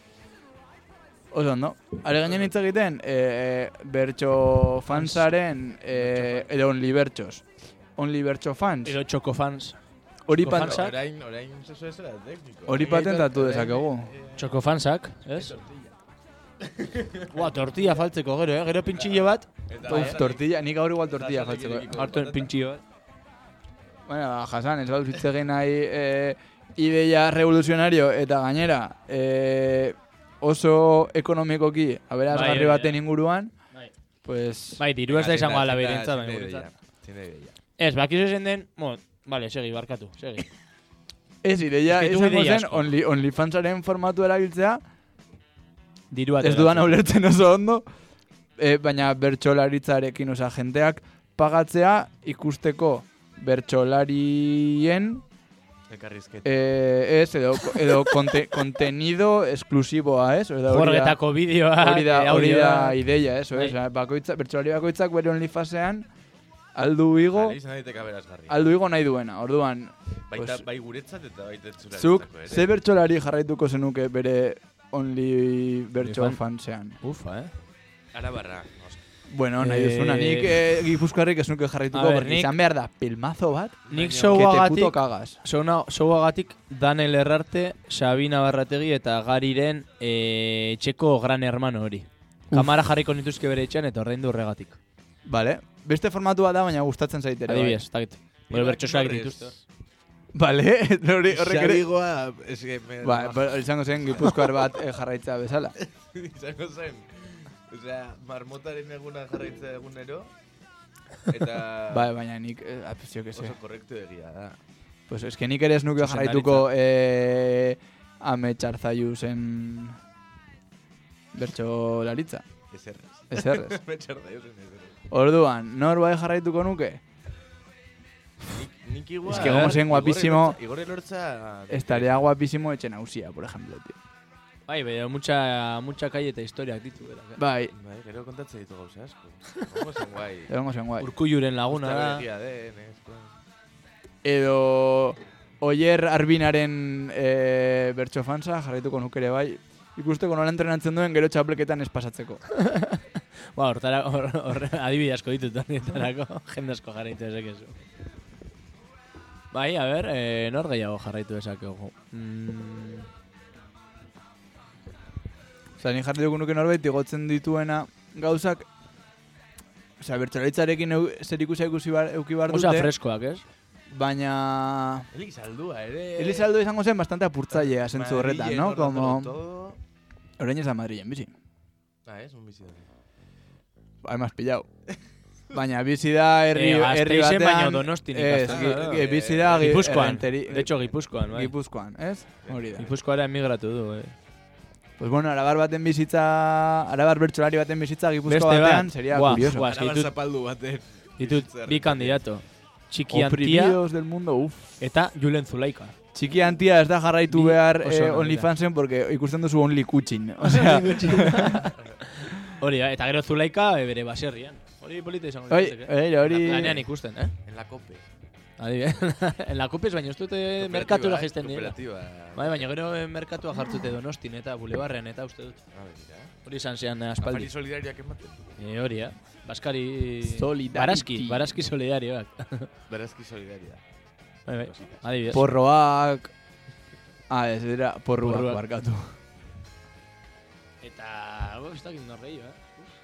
Oso ondo. Are gainen hitz egiten, e, bertso fansaren, e, edo only bertsos. Only bertso fans. Edo txoko fans. Hori Txoko pat- fansak. Orain, orain, eso ez era tekniko. hori patentatu dezakegu. Txoko fansak, ez? Ua, tortilla faltzeko gero, eh? Gero pintxillo bat. Uf, tortilla, nik gaur igual tortilla faltzeko. eh. Hartu pintxillo bat. Bueno, ba, Jasan, ez bauz hitz egin nahi e, ideia revoluzionario eta gainera e, oso ekonomikoki aberazgarri Bai, bai, baten inguruan, Bai. pues... Bai, diru ez da izango ala berintza, Zine baina ideia, guretzat. zine ideia. Ez, bakizu zen den, bueno, vale, segi, barkatu, segi. Ez, ideia, Ez que du izango ideia zen, asko. only, OnlyFansaren formatu erabiltzea, Diru bat ez dudan ulertzen oso ondo, e, baina bertsolaritzarekin, osea, jenteak pagatzea ikusteko bertsolarien Ekarrizketa. eh, ez, edo, edo konte, kontenido esklusiboa, ez? Edo hori da- Jorgetako bideoa, Hori da, eh, hori da audioa. ideia, eso, Bai. ez? Bakoitza, bertsolari bakoitzak bere OnlyFansean aldu igo, Jare izan daiteke aberazgarri. aldu igo nahi duena. Orduan, Baita, pues, bai guretzat eta baita entzularentzako zuk ere. ze bertsolari jarraituko zenuke bere Only bertso Onlyfan- fansean? Ufa, eh? Arabarra, noski. Bueno, nahi Eh, duzuna, nik eh, Gipuzkoarrik ez nuke jarraituko, A ber, porque nik- izan behar da pilmazo bat, Nik que te showagatik, puto cagas. showna- showagatik Daniel Errarte, Sabina Barrategi eta Gariren eh, etxeko gran hermano hori. Kamara jarriko nituzke bere etxean eta ordaindu horregatik. Vale, beste formatua da, baina gustatzen zaitere. bai. Adibidez, eta gitu. Bere bertxosak dituzte. Vale, hori horrek ere... Xabigoa, es que... me- Ba, ba, izango zen Gipuzkoar bat eh, jarraitza bezala. Izango zen. Osea, marmotaren eguna jarraitza egunero. Eta... Bai, baina nik, eh, ah, pues, yo que sé. Oso korrektu egia da. Pues es que nik ere ez nuke jarraituko eh, ame txartzaiu zen bertxolaritza. Ezerrez. Ezerrez. Betxarda, jo zen ezerrez. Orduan, nor bai jarraituko nuke? Nik, nik igual... Es que como zen guapísimo, Igor Elortza... estaría guapísimo etxe nausia, por ejemplo, tío. Bai, baina mucha, mucha calle eta historiak ditu. berak, eh? Bai, Bai, gero kontatzen ditu gauza asko. Gongo zen guai. egongo zen guai. Urkulluren laguna da. Egia den, ez, plan. Edo Oier Arbinaren eh, bertso fansa jarraituko nuke ere bai. Ikusteko nola entrenatzen duen gero txapleketan ez pasatzeko. Ba, hortara, hor, hor, adibide asko ditut horietarako, jende asko jarraitu dezakezu. Bai, a ber, eh, nor gehiago jarraitu dezakegu. Mm, Osa, ni jarraituko nuke norbait igotzen dituena gauzak, osea, bertsolaritzarekin eu- zerikusia ikusi bar, euki bar Osa dute, freskoak, ez? baina Elizaldua ere... Elizaldo izango zen bastante apurtzailea zentzu horretan, no? Madrilen, Como todo. orain ez da Madrilen bizi. Ah, ez, un bizi da. Además pillao. Baina bizi da herri, Eh, herri Gasteizen batean... baino Donostin Ez, ikasten gi- da. gi- bizi da... gi- Gipuzkoan, errenteri- de hecho Gipuzkoan, bai. Gipuzkoan, ez? Hori da. Gipuzkoara emigratu du, eh. Pues bueno, arabar baten bizitza... Arabar bertsolari baten bizitza Gipuzko Beste batean bat. sería Buah, curioso. buah, Arabar ditut- zapaldu baten. Ditut bi kandidato. Txiki Antia Oprimidos del mundo, uff. eta Julen Zulaika. Txiki Antia ez da jarraitu Bi behar oso eh, onak OnlyFansen porque ikusten duzu Only Kutxin. Osea, Hori da, eta gero Zulaika eh, bere baserrian. Hori polita izango oi, litzateke. oi, hori... Lanean ikusten, eh? En la cope. Adibidez, en la Copes baina ez dute merkatura jaisten dira. Kooperatiba. Bai, baina gero eh, merkatua jartzute Donostin eta Bulebarren eta uste dut. Ah, begira. Hori izan zean eh, Afari aspaldi. solidariak ematen. E, hori, eh? Baskari... Solidarity. Baraski, Baraski solidarioak. Berazki solidaria. Bai, bai, adibidez. Porroak... Ah, ez dira, porruak Porruak. barkatu. Eta... Oh, ez dakit norreio, eh?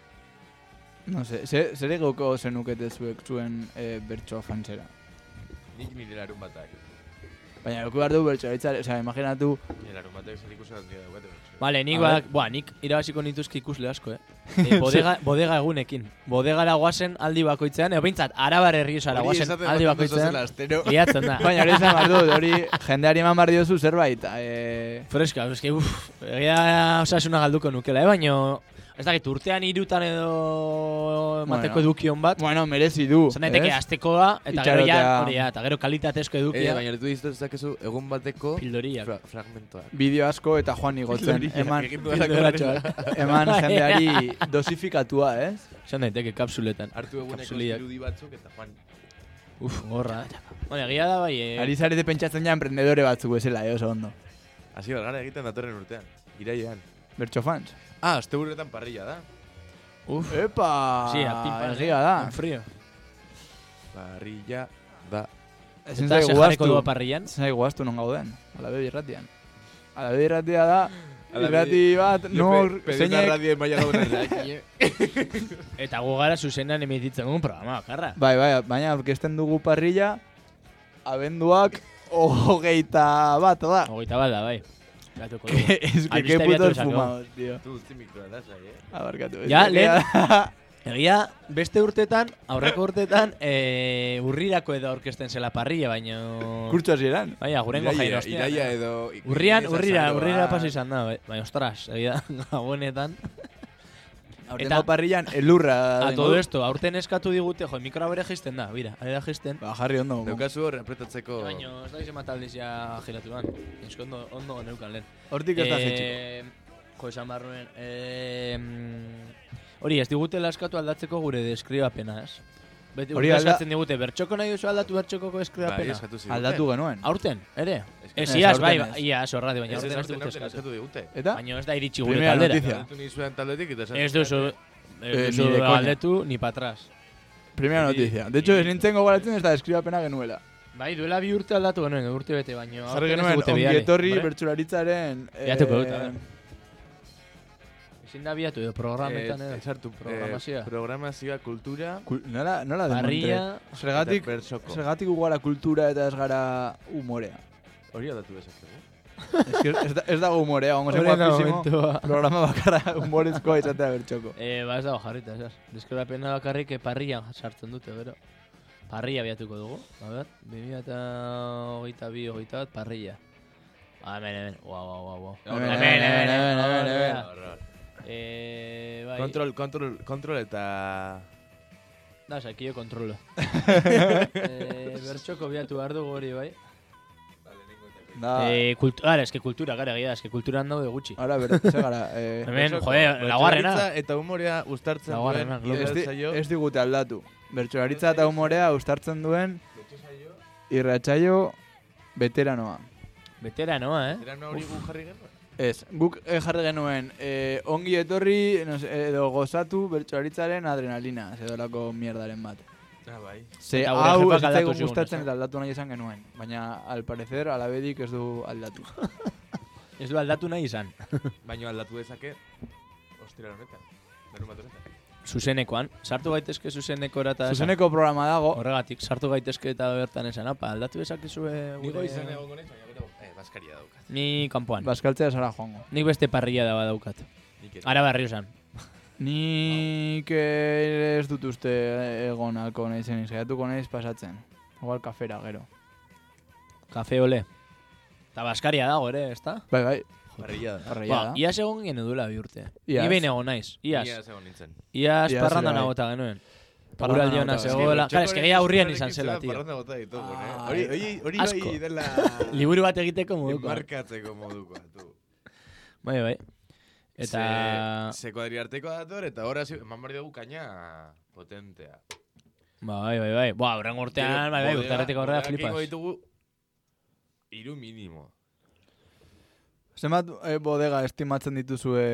No sé, zer zer egoko zenukete zuek zuen eh, bertsoa fantzera? Nik nire larun batak. Baina eukiko behar du bertsoa, osea, imaginatu... Nire larun batak zer ikusen handia daukate bertsoa. Vale, nik, A ba, ver. boa, nik irabaziko nituzke ikusle asko, eh? E, bodega, bodega egunekin. Bodegara guazen aldi bakoitzean, eo behintzat, arabar herriosara Hori guazen esaten aldi baten bakoitzean. dozela astero. Liatzen da. Baina hori izan behar dut, hori jendeari eman behar diozu zerbait. Eh, Freska, eske, uff, egia osasuna galduko nukela, eh? Baina, ez dakit, urtean irutan edo emateko Bueno. edukion bat. bueno, merezi du. Zan daiteke ez? astekoa, eta gero ja, Itxarotea. hori ja, eta gero kalitatezko Eh, edukia. baina letu diztu dezakezu egun bateko Pildoriak. fra fragmentoak. Bideo asko eta joan igotzen. Eman, Egin duela Pildoratxoak. eman jendeari dosifikatua, ez? Zan daiteke kapsuletan. Hartu eguneko Kapsuliak. irudi batzuk eta joan. Uf, gorra. Bueno, egia da bai, eh? Ari zarete pentsatzen ja emprendedore batzuk bezala, eh, oso ondo. Hasi gara egiten datorren urtean. Irailean. Bertso fans. Ah, asteburuetan parrilla da. Uf, Epa! sí, a pim pam. Egia da. En frío. Parrilla da. Ezin Eta zaigu ze jarriko du guaztu. parrillan? Ezin zaigu guaztu non gauden. Alabe irratian. Alabe irratia da, Alabe- irrati bat, nor, zeinek... radio maila gauna. Eta gu gara zuzenean emititzen dugun programa bakarra. Bai, bai, baina aurkezten dugu parrilla, abenduak hogeita bat da. Hogeita bat da, bai. Gatuko Que, dugu. es que Albiste qué abiatu putos dezakegu. fumados, tío. Tu utzi mikroa da, zai, eh? Abarkatu. Ja, Es que lehen- egia- Egia, beste urtetan, aurreko urtetan, e, urrirako edo aurkezten zela parrilla, baina... Kurtso hasieran. Baina, gurengo jairo ostean. Iraia edo... Urrian, esa urrira, azaroa. urrira pasa izan da, bai. Baina, ostras, egia, gauenetan. Aurtengo parrillan elurra. A dengo todo du. esto, aurten eskatu digute, jo, mikroa bere jisten da, bira, ari da jisten. Ba, jarri ondo. Neukazu hor apretatzeko... Baina, ez da izan mataldiz ja giratu ban. Ez que ondo, ondo neukan lehen. Hortik ez da jetxiko. Eh, Jo, esan behar nuen. Eh, mm, hori, ez digutela eskatu aldatzeko gure deskribapena, ez? Beti Hori urte alda- eskatzen digute, bertxoko nahi duzu aldatu bertxokoko Bai, deskribapena? eskatu ziguten. Aldatu genuen. Aurten, ere? Ez que- Ez Ez, iaz, bai, aurten ez. iaz, horra, baina Ez, ez, aurten ez aurten, digute aurten eskatu. eskatu digute. Eta? Baina ez da iritsi gure Primera taldera. noticia. Galdetu nizuen taldetik eta esan Ez duzu, Eh, ez ni duzu de coña. galdetu ni patraz. Primera Hori- noticia. De hecho, ez nintzen gogoratzen ez da deskribapena genuela. Bai, duela bi urte aldatu genuen, urte bete, baina Jarri aurten ez genuen, digute ongi bidali. etorri Hombre, bertsularitzaren... Bilatuko dut, a ver. Ezin da biatu edo programetan Eh, edo. Esartu, Programazioa. eh, programazioa, kultura... Kul- Nola, nola Parrilla, demontre? Zergatik, eta bertsoko. zergatik gu gara kultura eta ez gara humorea. Hori aldatu dezakegu. Ez que ez, da, ez dago humorea, gongo zen Hori da guapísimo. momentua. Programa bakarra humorezkoa izatea bertxoko. Eh, ba ez dago jarrita, esaz. Deskribapena bakarrik eh, parrillan sartzen dute, bero. Parrilla biatuko dugu, a ber, bi mila eta hogeita bi, hogeita bat, parrilla. Ah, hemen, hemen, guau, guau, guau, guau. Hemen, Hemen, hemen, hemen, hemen, hemen, hemen, hemen. Hor, hor. Eh, bai, Kontrol, kontrol, kontrol eta... da, saikio kontrolo. eh, bertxoko biatu behar dugu hori, bai. Da, Eh, kultu, ara, eske kultura, gara, egia, eske kulturan daude gutxi. ara, ber, ze gara, eh, Hemen, Bertsoko, joder, laugarrena. bertsolaritza eta humorea uztartzen Laugarrena, duen ez, di, irratsaio. ez digute aldatu. Bertsolaritza eta humorea ustartzen duen irratsaio veteranoa. Veteranoa, eh? Era hori gu jarri genuen? Ez, guk eh, jarri genuen eh, ongi etorri no sé, edo gozatu bertsolaritzaren adrenalina, edolako mierdaren bat. Ah, bai. Ze Eta gure hau jefak ez zaigu aldatu zigun, gustatzen ez, eta aldatu nahi izan genuen, baina al parecer alabedik ez du aldatu. Ez du aldatu nahi izan. Baina aldatu dezake ostira honetan. Larun bat honetan. Zuzenekoan, sartu gaitezke zuzenekora eta esan. Zuzeneko programa dago, Horregatik, sartu gaitezke eta bertan esan, apa, aldatu dezakezue Nigo gure... izan egongo naiz, baina gero eh, baskaria daukat. Ni kanpoan. bazkaltzea zara joango. Nik beste parrilla da badaukat. Nik ere. Ara barrio esan. Nik eh, ez dut uste egon alko naizen, saiatuko naiz pasatzen. Igual kafera gero. Kafe ole. Eta baskaria dago ere, ezta? Bai, bai, Parrilla da. parrilla Ba, da. iaz egon gene duela bi urte. Iaz. Ni behin egon naiz, iaz. Iaz egon nintzen. Iaz Iaz parrandan ere bai. agota genuen. Parrandan Parraldi hona agota zegoela. Claro, eske gehiago urrian izan zela, tío. Parranda bota ditugu, eh? Ah, Hori, hori, hori asko. bai dela... Liburu bat egiteko moduko. Markatzeko modukoa, tu. Bai, bai. Eta... Se, se kuadriarteko dator, eta hor hasi, eman behar dugu kaina potentea. Ba, bai, bai, bai. Ba, horren urtean, bai, bai, urtarretik aurrera flipas. Bodegakin ditugu iru minimo. Zenbat eh, bodega estimatzen dituzue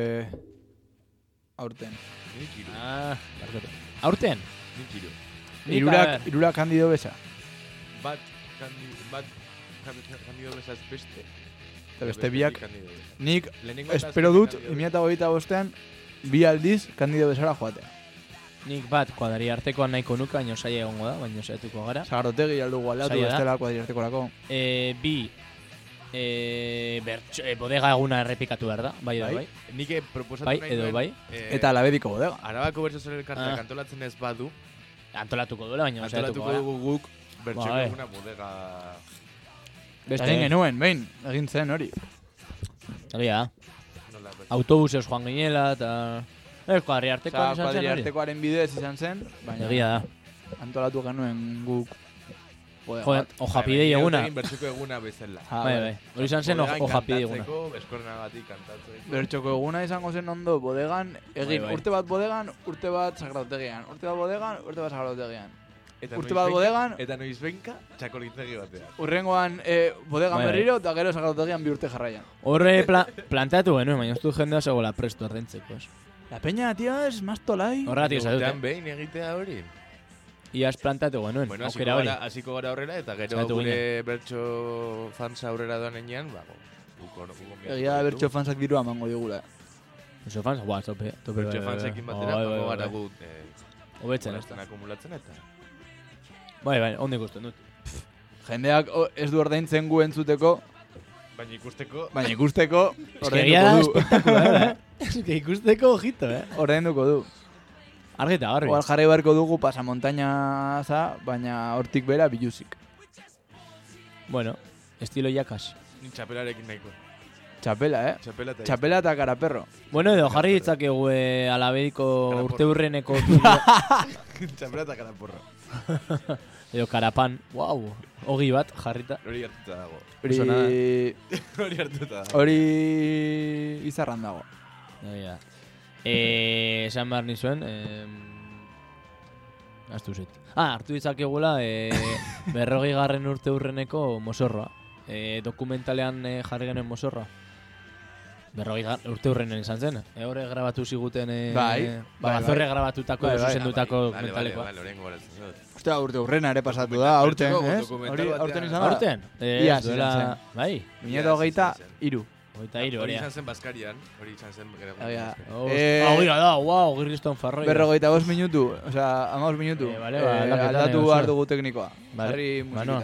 aurten? Nik iru. Ah, barkatu. Aurten? Nik iru. Nik, a Irurak, ver. irurak handido besa. Bat, kandi, bat, kandido bezaz beste. Eta beste biak, Kandido beza. nik Lehenengo eta espero azkenik dut, kandido bi mila hogeita bostean, bi aldiz kandido besara joatea. Nik bat, kuadari artekoan nahiko nuka, baina saia egongo da, baina saietuko gara. Sagarotegi aldugu aldatu Zaila da. bestela kuadriartekorako. E, bi, e, bertxo, e, bodega eguna errepikatu behar da, bai edo bai. Nik proposatu Bai, nahi edo nuen, bai. eh, Eta Alabediko bodega. Arabako bertso elkarteak Ah. antolatzen ez badu, Antolatuko duela, baina saiatuko antolatuko gara. dugu guk bertso Bai. eguna bodega... Beste, Egin genuen, behin, egin zen hori. egia da. Nola, bertso. Autobusez joan ginela, eta... Ez, kuadri artekoan Osa, izan zen hori. kuadriartekoaren bidez izan zen, baina Egia da. antolatu genuen guk bodega Joder, bat. ojapidei eguna. Egin bertxoko eguna bezala. Ah, Bai, bai. bai. Hori izan zen Bodegan ojapidei eguna. kantatzeko, eskornagatik kantatzeko. Bertxoko eguna izango zen ondo bodegan, egin Bai, bai. urte bat bodegan, urte bat sagradotegian. Urte bat bodegan, urte bat sagradotegian. Eta urte noiz bat behinka- bodegan- Eta noiz benka, txakolintegi batean. Urrengoan eh, bodegan Bai, bai. berriro, eta gero sagradotegian bi urte jarraian. Horre pla planteatu genuen, baina ez du jendea zegoela prestu ordaintzeko. ez. La peña, tío, es más tolai. Horregatik esan Urtean dute. behin egitea hori. Iaz planteatu genuen, Bueno, hasiko aukera hori. gara, hasiko gara aurrera, eta gero Saiatu gure bertso fansa aurrera doan enean, bago. Egia da bertxo fansak dirua emango digula. Oso fans, guau, tope. tope Bertso bai, bai, fansekin bai. batera, Bai, bai, bago bai, gara bai. gut. eh, Hobetzen, ez Hobetzen da. akumulatzen eta. Bai, bai, ondo ikusten dut. Jendeak o, ez du ordaintzen gu entzuteko, Baina ikusteko, baina ikusteko Ez que egia da ordainduko du. espektakular, eh? Ez que ikusteko ojito, eh? Ordainduko du. Argi eta garbi. Oal jarri beharko dugu pasamontaña za, baina hortik bera biluzik. Bueno, estilo jakas. ni txapelarekin nahiko. Txapela, eh? Txapela eta Txapela eta karaperro. Bueno, edo jarri ditzakegu eh, alabediko Karaporro. urte hurreneko Txapela eta karaporra. edo karapan. Wow, ogi bat jarrita. Hori hartuta dago. Hori, Oso nada. Hori hartuta dago. hori izarran dago. Egia. Eh, esan behar nizuen, eh, Aztu zait. Ah, hartu ditzakegula eh, berrogei garren urte hurreneko mozorroa. Eh, dokumentalean eh, jarri genuen mozorroa. Berrogei gar, urte hurrenen izan zen. E, horre grabatu ziguten eh, Bai, bai, bazorre bai. grabatutako, Bai, bai. zuzendutako Vale, vale, dokumentalekoa. vale, oraingo goratzen dut. Ostia, urte urrena ere pasatu da, aurten, Bertxoko ez? dokumental Hori batean. aurten izan da? Aurten? Eh, Iaz ez duela... izan zen. Bai, Bi mila hogeita hiru. hogeita hiru, Hori hori. izan zen Baskarian, hori izan zen gero. Egia. Oh, Eh, ah, oiga da, wow, Girriston Farroi. Berrogeita bost minutu, osea, hamabost minutu. Eh, bale, ba, Eh, aldaketan aldatu egon behar zen. dugu teknikoa. Bale, Jarri ba, musikita. noa.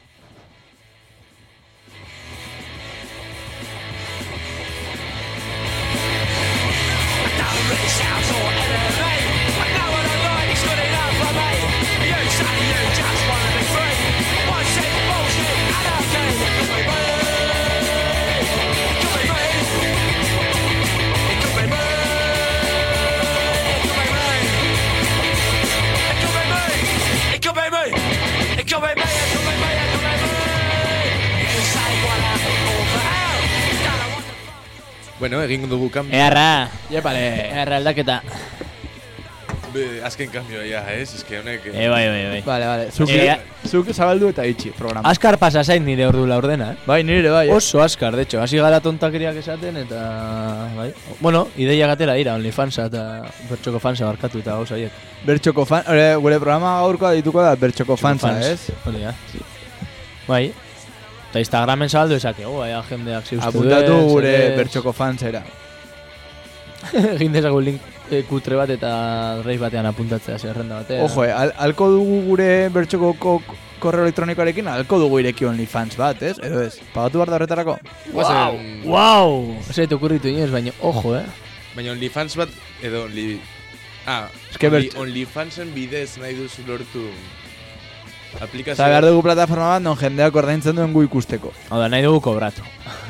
Bueno, egin dugu kambio. Earra, Iepale. earra aldaketa. Be, azken kambioa, ja, ez? Ez que honek... E, bai, bai, bai. Vale, vale. Zuk, Eh, zuk zabaldu eta itxi programa. Askar pasa zain nire ordu laurdena, eh? Bai, nire bai. eh? Oso askar, de hecho, hasi gara tontakeriak esaten eta... Bai. Bueno, ideia gatera dira, OnlyFansa eta bertxoko fansa barkatu eta gauza haiek. Bertxoko fan, ore, gure programa gaurkoa dituko da Bertxoko fansa, Fans. ez? Hori da. Bai. Eta Instagramen zabaldu esakegu, bai, jendeak ze uste Apuntatu duen, gure zer ez. Bertxoko fansera. Egin dezagun link eh, kutre bat eta reiz batean apuntatzea, zerrenda batean. Ojo, eh, al, alko dugu gure Bertxoko ko- korreo elektronikoarekin, alko dugu ireki OnlyFans bat, ez? Edo ez? Pagatu behar da horretarako? Wow, wow! Ez zait okurritu inoz, baina, ojo, eh? Baina OnlyFans bat, edo Only... Ah, Eske Only, Bertxo- OnlyFansen bidez nahi duzu lortu aplikazio... Eta behar dugu plataforma bat, non jendeak ordaintzen duen gu ikusteko. Hau da, nahi dugu kobratu.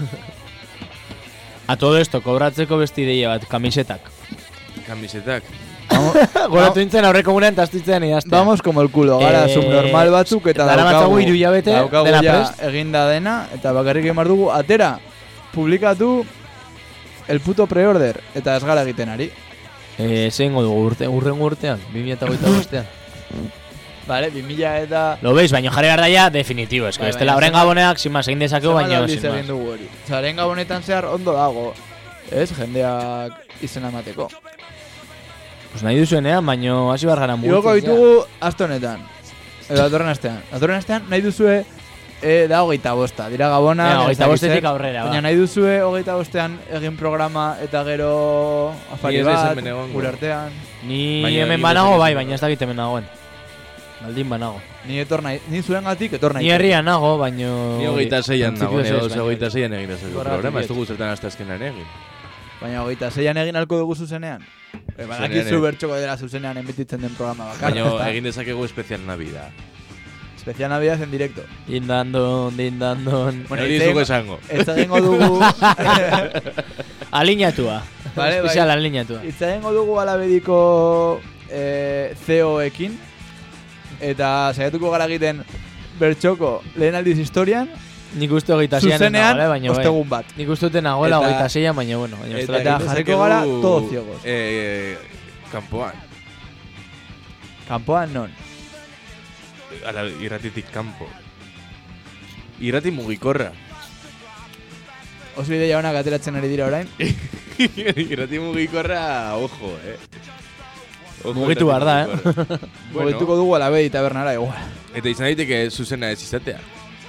A todo esto, kobratzeko beste ideia bat, kamisetak. Kamisetak. Goratu nintzen aurreko gunean tastitzen idaztea. Vamos como el culo, gara Eh, subnormal batzuk eta daramatzagu hiru hilabete, daukagu dena ja prest. eginda dena, eta bakarrik egin behar dugu, atera, publikatu el puto preorder, eta ez gara egiten ari. Eh, zeingo dugu urte, urren urtean, bi mila hogeita bostean. Vale, bi mila eta... Lo veis, baino jarri behar daia definitibo, esko. Bai, Bestela baina horren zenbat- gaboneak, sin más, egin dezakegu, Zenbat baino, aldiz sin egin más. dugu hori. Zaren gabonetan zehar ondo dago, ez, jendeak izena emateko. Pues nahi duzuenean, baino hasi behar gara Igoko ditugu aste honetan. Edo datorren astean. Datorren astean nahi duzue e, da hogeita bosta. Dira gabona. Ea, hogeita bostetik aurrera, ba. Baina nahi duzue hogeita bostean egin programa eta gero afari Ni ez bat, naiz hemen egongo. gure artean. Ni Baina hemen ni banago, beste bai, egiten baina ez dakit hemen nagoen. Baldin banago. Ni etor nahi, ni zuen gatik etor nahi. Ni herrian nago, baino... Ni hogeita zeian nago, Printzipioz nire ez, baina- hogeita zeian egin ez Horregatik programa, ez ez. dugu zertan hasta azkenan egin. Baina hogeita zeian egin alko dugu zuzenean. E, badakizu Zuzenean, eh. bertxoko dela zuzenean emititzen den programa bakarra. Baina ezta? egin dezakegu especial Navidad. Especial Navidad en directo. Dindandon, dindandon... Bueno, Hori hitz zuko egingo- esango. Ez egingo dugu... Alineatua. Vale, Especial bai. alineatua. Itza egingo dugu alabediko eh, C E O-ekin. Eta saiatuko gara egiten bertxoko lehen aldiz historian. Nik uste hogeita zeian ez Zuzenean, nagoela, baina bai. ostegun bat. Nik uste dute nagoela Eta- hogeita zeian, baina bueno. Baina Eta- bestela- eta jarriko gara todos ciegos. Eh, kanpoan. Kanpoan non. Ala, irratitik kanpo. Irrati mugikorra. Oso ideia honak ateratzen ari dira orain. Irrati mugikorra, ojo, eh. Ojo, Mugitu irrati behar da, eh. mugikorra. Mugituko Bueno, dugu alabedi tabernara igual. eta izan daiteke zuzena ez izatea.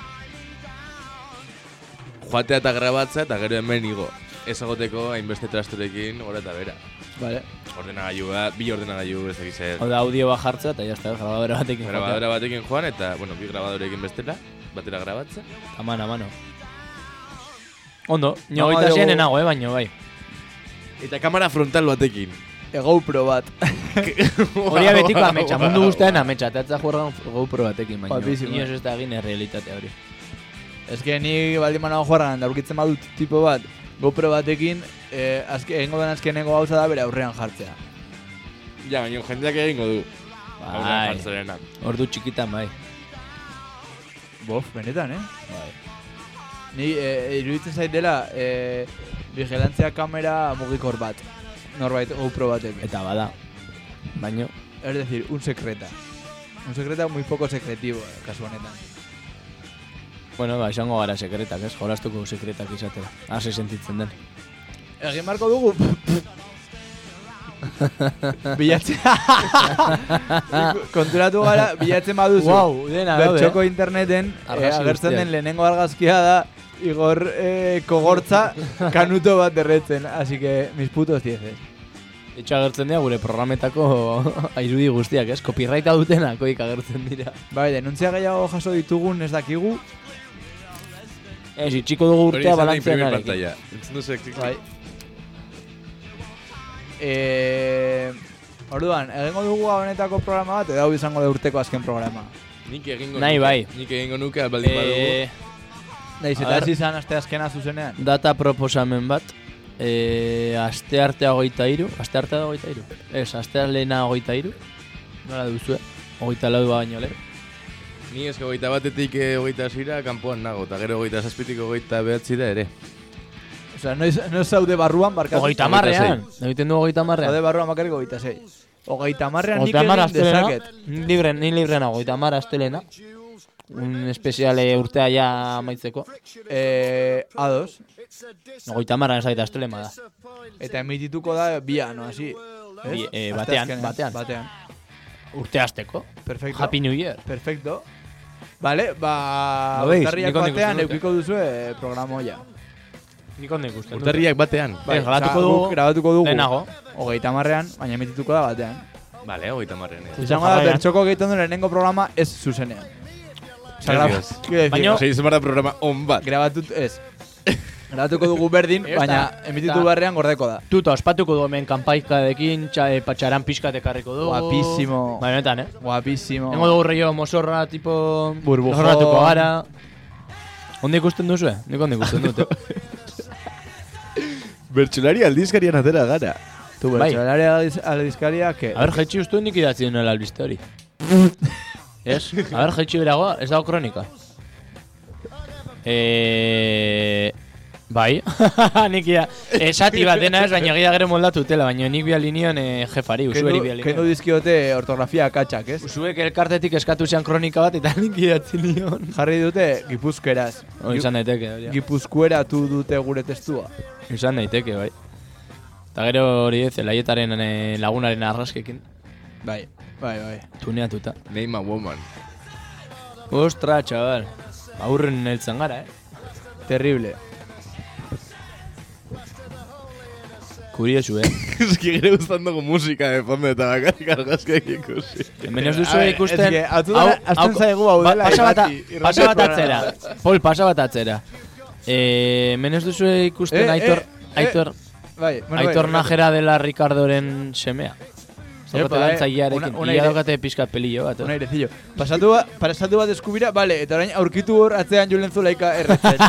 Joatea eta grabatza eta gero hemen igo. Ez agoteko hainbeste trastorekin gora eta bera. Vale. Ordenagailu bat, bi ordenagailu ez dakiz zer. Hau da audio bat jartza eta jazta, grabadora batekin. Grabadora batekin joan eta, bueno, bi grabadorekin bestela, batera grabatza. A mano, a mano. Ondo, ni No, hogeita dugu- zeian nago, eh, baino bai. Eta kamera frontal batekin. E GoPro bat. Hori abetiko ametsa, mundu guztian ametsa, eta ez da juergan GoPro batekin, baino. Guapísimo. Inoz ez da egin errealitatea hori. Ez que ni baldin manago juarran, da aurkitzen badut tipo bat, GoPro batekin, eh, azke, egingo den azkenengo gauza da bere aurrean jartzea. Ja, baina jendeak egingo du. Aurrean Bai, jartzerena. ordu txikitan bai. Bof, benetan, eh? Bai. Ni eh, iruditzen zait dela eh, vigilantzia kamera mugikor bat. Norbait GoPro batekin. Eta bada. Baino, Es decir, un secreta. Un secreta muy poco secretivo, eh, kasu honetan. bueno, ba, izango gara sekretak, ez? Jolastuko sekretak izatera. Hase sentitzen den. Egin marko dugu... bilatzen... Konturatu gara, bilatzen baduzu. Wow, dena daude. Bertxoko interneten eh, Argazki agertzen guztiak. den lehenengo argazkia da Igor eh, kogortza kanuto bat derretzen. Así que mis putos dieces. Etxo agertzen dira gure programetako irudi guztiak, ez? Copyrighta dutenak oik agertzen dira. Bai, denuntzia gehiago jaso ditugun ez dakigu. Ez, itxiko dugu Hori urtea izan da balantzean imprimir arekin. pantalla. Entzun duzu, klik, Bai. klik. Eh, orduan, egingo dugu honetako programa bat, edo hau izango da urteko azken programa. Nik egingo Nahi nuke. bai. Nik egingo nuke, baldin badugu. Eh, Naiz, A eta ber. ez izan aste azkena zuzenean. data proposamen bat. Eh, aste artea hogeita iru. Aste artea da hogeita iru. Ez, aste lehena hogeita iru. Nola duzue? Hogeita lau baino lehen. Ni eske hogeita batetik eh, hogeita zira kanpoan nago, eta gero hogeita zazpitik hogeita behatzi da ere. Osea, noiz, noiz zaude barruan barkatu. Hogeita marrean. Egiten du hogeita marrean. Zaude barruan bakarrik hogeita zei. Hogeita marrean nik Hogeita mar egin astelena. dezaket. Ni libre, ni libre nago. Hogeita mar astelena. Un espeziale urtea ja amaitzeko. Eh, ados. Hogeita marran ez da astelema da. Eta emitituko da bia, no, así. Ez? Bi- eh, Aste batean, azkenean, batean. Batean. Urte hasteko. Perfecto. Happy New Year. Perfecto. Vale, ba... Lo veis, urtarriak nik ondo batean ikusten dut, eukiko duzue programa hoia. Nik ondo ikusten dut. Urtarriak batean. Bai, osea, grabatuko dugu guk grabatuko dugu. lehenago. Hogeita marrean, baina emitituko da batean. Vale, hogeita marrean. eh. Izango da, jarraian. bertxoko egiten du lehenengo programa ez zuzenean. Osea, graba- Nervios. quiero decir, Baino- Ose, izan behar da programa on bat. grabatut ez. Grabatuko dugu berdin, Ez da, baina ez emititu da. barrean gordeko da. Tuta, ospatuko du hemen kanpaikadekin, txa, e, patxaran pixkat ekarriko dugu. Guapísimo. Bai, honetan, eh? Guapísimo. Hengo dugu rollo mozorra, tipo... Burbujón. Jorratuko gara. Onde ikusten duzue? Nik onde ikusten dute. Bertsolari aldizkarian atera gara. Tu Bai. bertsolari aldizkaria, que... A ber, jaitsi ustu nik idatzi duen albiste hori. Ez? A ber, jaitsi beragoa, ez dago kronika. Eh... Bai, nik ia, esati bat dena ez, baina gira gero moldatu dutela, baina nik bialinion e, jefari, usueri bialinion. Kendu dizkiote ortografia akatsak, ez? Usuek elkartetik eskatu zean kronika bat eta nik idatzi nion. Jarri dute gipuzkeraz. Oh, izan daiteke, hori. Gipuzkoeratu dute gure testua. Izan daiteke, bai. Eta gero hori ez, Laietaren e, lagunaren arraskekin. Bai, bai, bai. Tuneatuta. Name a woman. Ostra, txabal. Aurren heltzen gara, eh? Terrible. Kuriosu, eh? Es que gire gustando musika de fondo eta bakarrik argazkiak ikusi. Hemen ez duzu ikusten... Hau, azten zaigu hau dela. Pasa bat, pasa bat atzera. Pol, pasa bat atzera. Eh, hemen ez duzu ikusten Eh, Aitor... eh, Aitor... Bai, bueno, Aitor bai, Najera dela Ricardoren semea. Zokate Epa, dantzailearekin. una- una Ia aire- daukate pizkat pelillo bat. Un airecillo. Pasatu bat, pasatu bat eskubira, bale, eta orain aurkitu hor atzean Julen Zulaika erretzen.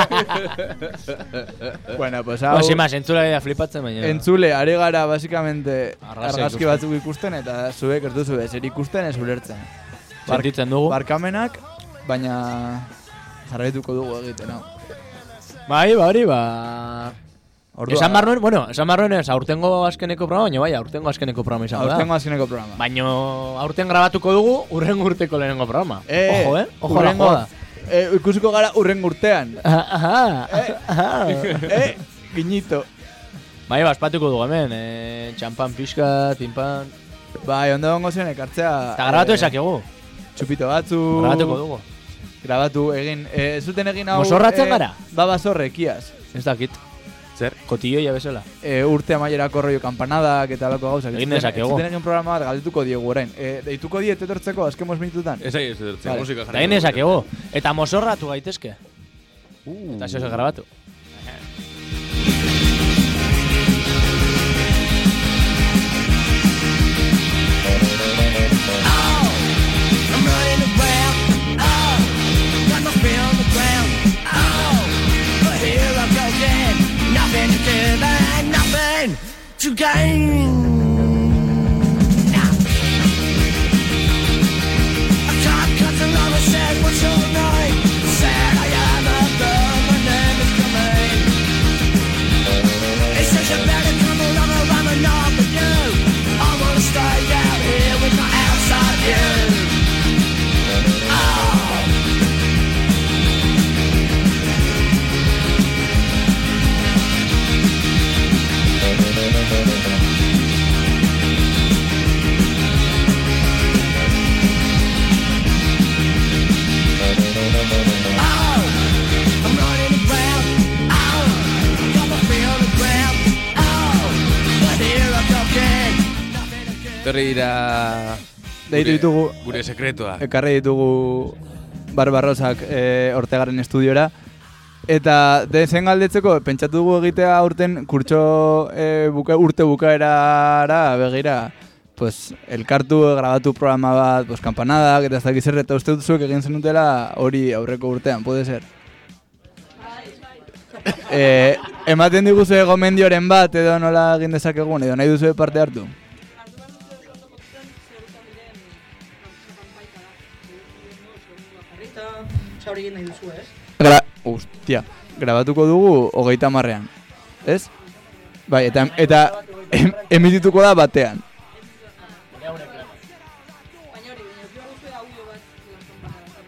Bueno, pues hau... Ba, sin más, entzula da flipatzen baina. Entzule, are gara, basikamente, Argazki argazki ikusten. batzuk ikusten, eta zuek ez duzu ez, zer ikusten ez ulertzen. Bark- Sentitzen dugu. Barkamenak, baina jarraituko dugu egiten, hau. Bai, ba hori, ba... Ordua- Esan behar nuen, bueno, esan behar nuen ez aurtengo azkeneko programa, baina bai, aurtengo azkeneko programa izango da. Aurtengo azkeneko programa. Baina aurten grabatuko dugu urren urteko lehenengo programa. Eh, Ojo, eh? Ojo la hurrengo- joda. Eh, ikusiko gara urren urtean. Aha, aha. Eh, guiñito. Bai, baspatuko dugu hemen, eh, txampan pixka, timpan... Bai, ondo gongo zen ekartzea... Eta grabatu eh, esakegu. Txupito batzu... Grabatuko dugu. Grabatu, egin... Eh, ez zuten egin hau... Mozorratzen gara? Baba zorre, ekiaz. Ez dakit. Zer? Kotilloia bezala. E, urte amaierako rollo kampanadak eta alako gauzak. Egin Ez zuten- dezakegu. Ez zuten egin programa bat galdetuko diegu orain. E, deituko diet etortzeko azken mos minututan. Ez ari ez dut, Vale. musika Eta egin dezakegu. Eta mozorratu gaitezke. Uh. Eta zeo grabatu. I'm running around, oh, got my feet on the ground, oh, but here I go again, nothing to give and nothing to gain. Now, I can't cut the love and said, what's your name? Said I am a girl, my name is Jermaine. He says you better come along or I'm enough with you. I wanna stay out here with my outside view. Etorri dira... Deitu gure- ditugu... Gure sekretua. Ekarri ditugu Barbarosak e, Ortegaren estudiora. Eta dezen galdetzeko, pentsatu dugu egitea aurten kurtso e, buka, urte bukaerara begira, pues, elkartu, grabatu programa bat, pues, kampanadak, eta ez dakiz zer, eta uste dut zuek egin zenutela hori aurreko urtean, puede ser? e, ematen diguzue gomendioren bat, edo nola egin dezakegun, edo nahi duzue parte hartu? Hori egin nahi duzu, ez? Gra Ustia, grabatuko dugu hogeita marrean, ez? Bai, eta, eta em, emitituko da batean. Baina hori, baina ez dugu audio bat.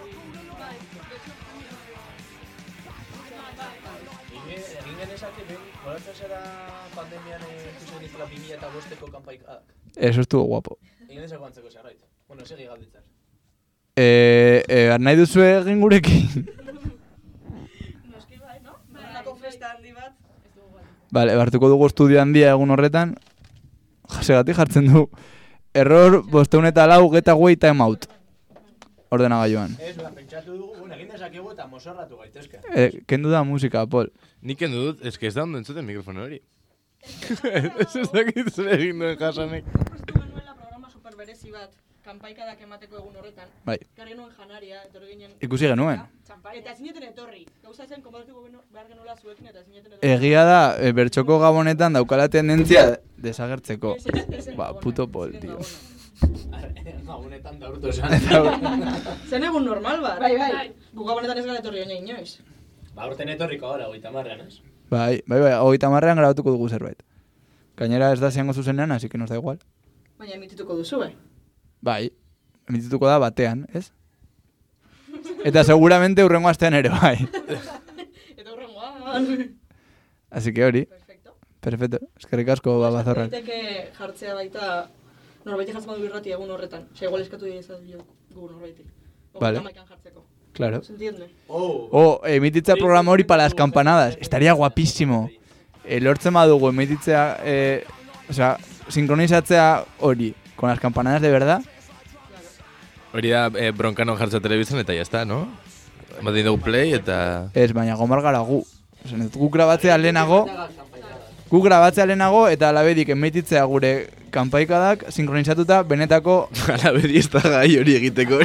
Egin genezake, goratzen zera pandemian ikusen ditula bi mila bosteko kanpaikak. Eso estuvo guapo. Egin dezako antzeko zerbait. Bueno, segi galditzen. Eh, eh, nahi duzu egin gurekin? Noski bai, no? Horrelako festa handi bat, ez dugu bai. Vale, hartuko dugu estudio handia egun horretan. Segatik jartzen du. Error, bosteun eta lau, geta guai time out. Ordenagailuan. Ez, ba, pentsatu dugu, bueno, egin dezakegu eta mozorratu gaitezke. Eh, kendu da musika, Pol. Nik kendu dut, ez que ez da ondo entzuten mikrofono hori. Ez ez dakit zer egin duen jasanek. Aurkeztu genuela programa superberezi bat, kanpaikadak emateko egun horretan. Bai. Ekarri nuen janaria, etorri ginen... Ikusi genuen. Eta zineten etorri. Gauza zen, konparatuko behar genuela zuekin eta zineten etorri. Egia da, e, bertxoko gabonetan daukala tendentzia desagertzeko. Ez, ez, ez zen Ba, gabona, puto ez Pol, ziren tío. gabona. Gabonetan daurtu esan. Zen egun normal bat. Bai, bai. Gu gabonetan ez gara etorri oina inoiz. Ba, urten etorriko gara, hogeita marrean, ez? Bai, bai, bai, hogeita marrean grabatuko dugu zerbait. Gainera ez da ziango zuzenean, así que nos da igual. Baina emitituko duzu, eh? Bai, emitituko da batean, ez? Eta seguramente urrengo astean ere, bai. Eta urrengoan. Así que hori. Perfecto. Perfecto. Eskerrik asko babazorrak. Daiteke jartzea baita norbaitik jartzen badu irrati egun horretan. Osea, igual eskatu dira gu norbaitik. Vale. Hamaikan jartzeko. Claro. ¿Se entiende? Oh. Oh, emititza programa hori para las campanadas. Estaría guapísimo. Eh, lortzen badugu emititzea, eh, o sea, sincronizatzea hori con las campanadas de verdad. Hori da, eh, bronkano jartza telebizan eta ya está, no? Badin dugu play eta... Ez, baina gomar gara gu. Ozen, gu grabatzea lehenago, gu grabatzea lehenago eta alabedik emititzea gure kanpaikadak sinkronizatuta benetako... Alabedi ez da gai hori egiteko.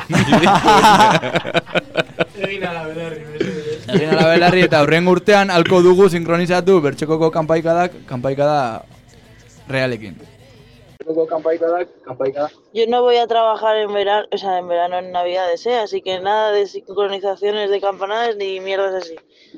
Egin alabelarri, bezala. Egin alabelarri eta hurren urtean alko dugu sinkronizatu bertxokoko kanpaikadak kanpaikada realekin. Yo no voy a trabajar en verano, o sea, en verano en Navidades, ¿eh? Así que nada de sincronizaciones de campanadas ni mierdas así.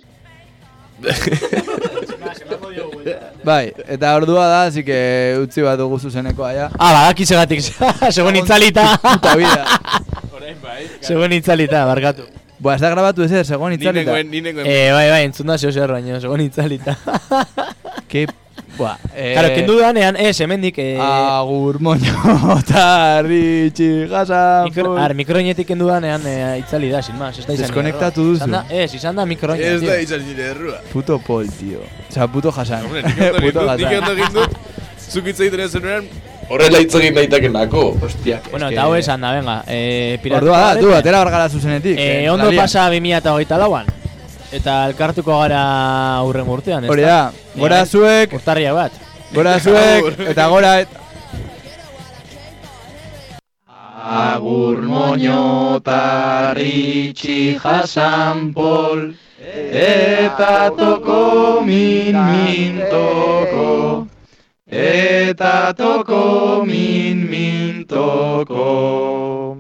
Bai, eta ordua da, así que utzi bat dugu zuzeneko aia. Ah, badaki segatik, segon itzalita. Puta vida. Segon itzalita, barkatu. Boa, ez da grabatu ezer, segon itzalita. Ni nengoen... Eh, bai, bai, entzun da zeo zer baino, segon itzalita. Que... Boa, eh... Claro, kendu danean, ez, hemendik... Eh... Agur moño, tarritxi, jasan... Mikro, ar, mikroinetik kendu danean eh, itzali da, sin más, ez da izan Deskonektatu duzu. Izan da, ez, izan da mikroinet, Ez tío. da izan nire errua. Puto Pol, tío. Osa, puto jasan. Hombre, nik ondo Puto egin dut, nik jasan. ondo egin dut. Zuk hitz egiten ez zenuean, horrela hitz egin daitakenako. Hostia, Bueno, eta hau esan da, venga, eh, pirata... Ordua da, du, atera bargara zuzenetik. Eh, ondo pasa bi mila hogeita lauan. Eta elkartuko gara hurren urtean, ez da? Hori da, gora zuek, Urtarria bat. gora zuek, eta gora... Et... Agur moño, tarritxi, jasan Pol, eta toko min min toko, eta toko min min toko.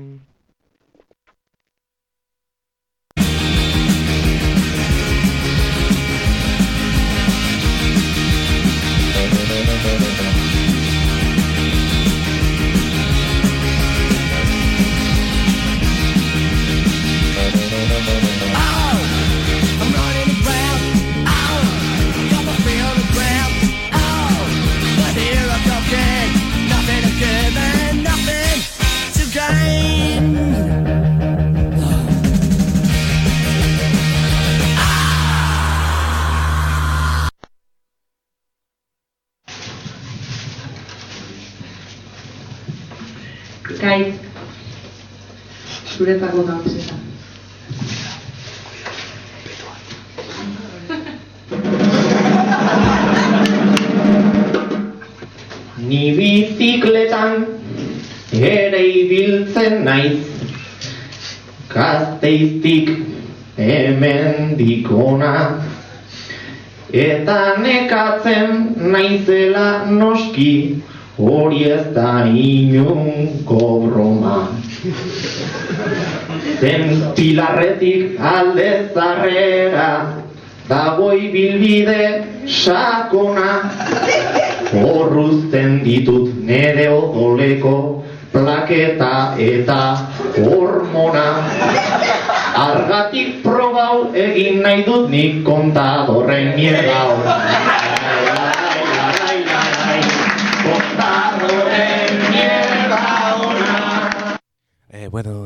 I'm running around, oh, got my feet on the ground, oh, but here I'm talking, nothing to give and nothing to gain. Kai, zuretako kamiseta. Ni bizikletan ere ibiltzen naiz, Gasteiztik hemendik ona, eta nekatzen naizela noski, hori ez da inungo broma. Zen Pilarretik alde zarrera, dago ibilbide sakona, horruzten ditut nere odoleko plaketa eta hormona. Argatik probau egin nahi dut nik kontadorren miegau. Eh, bueno,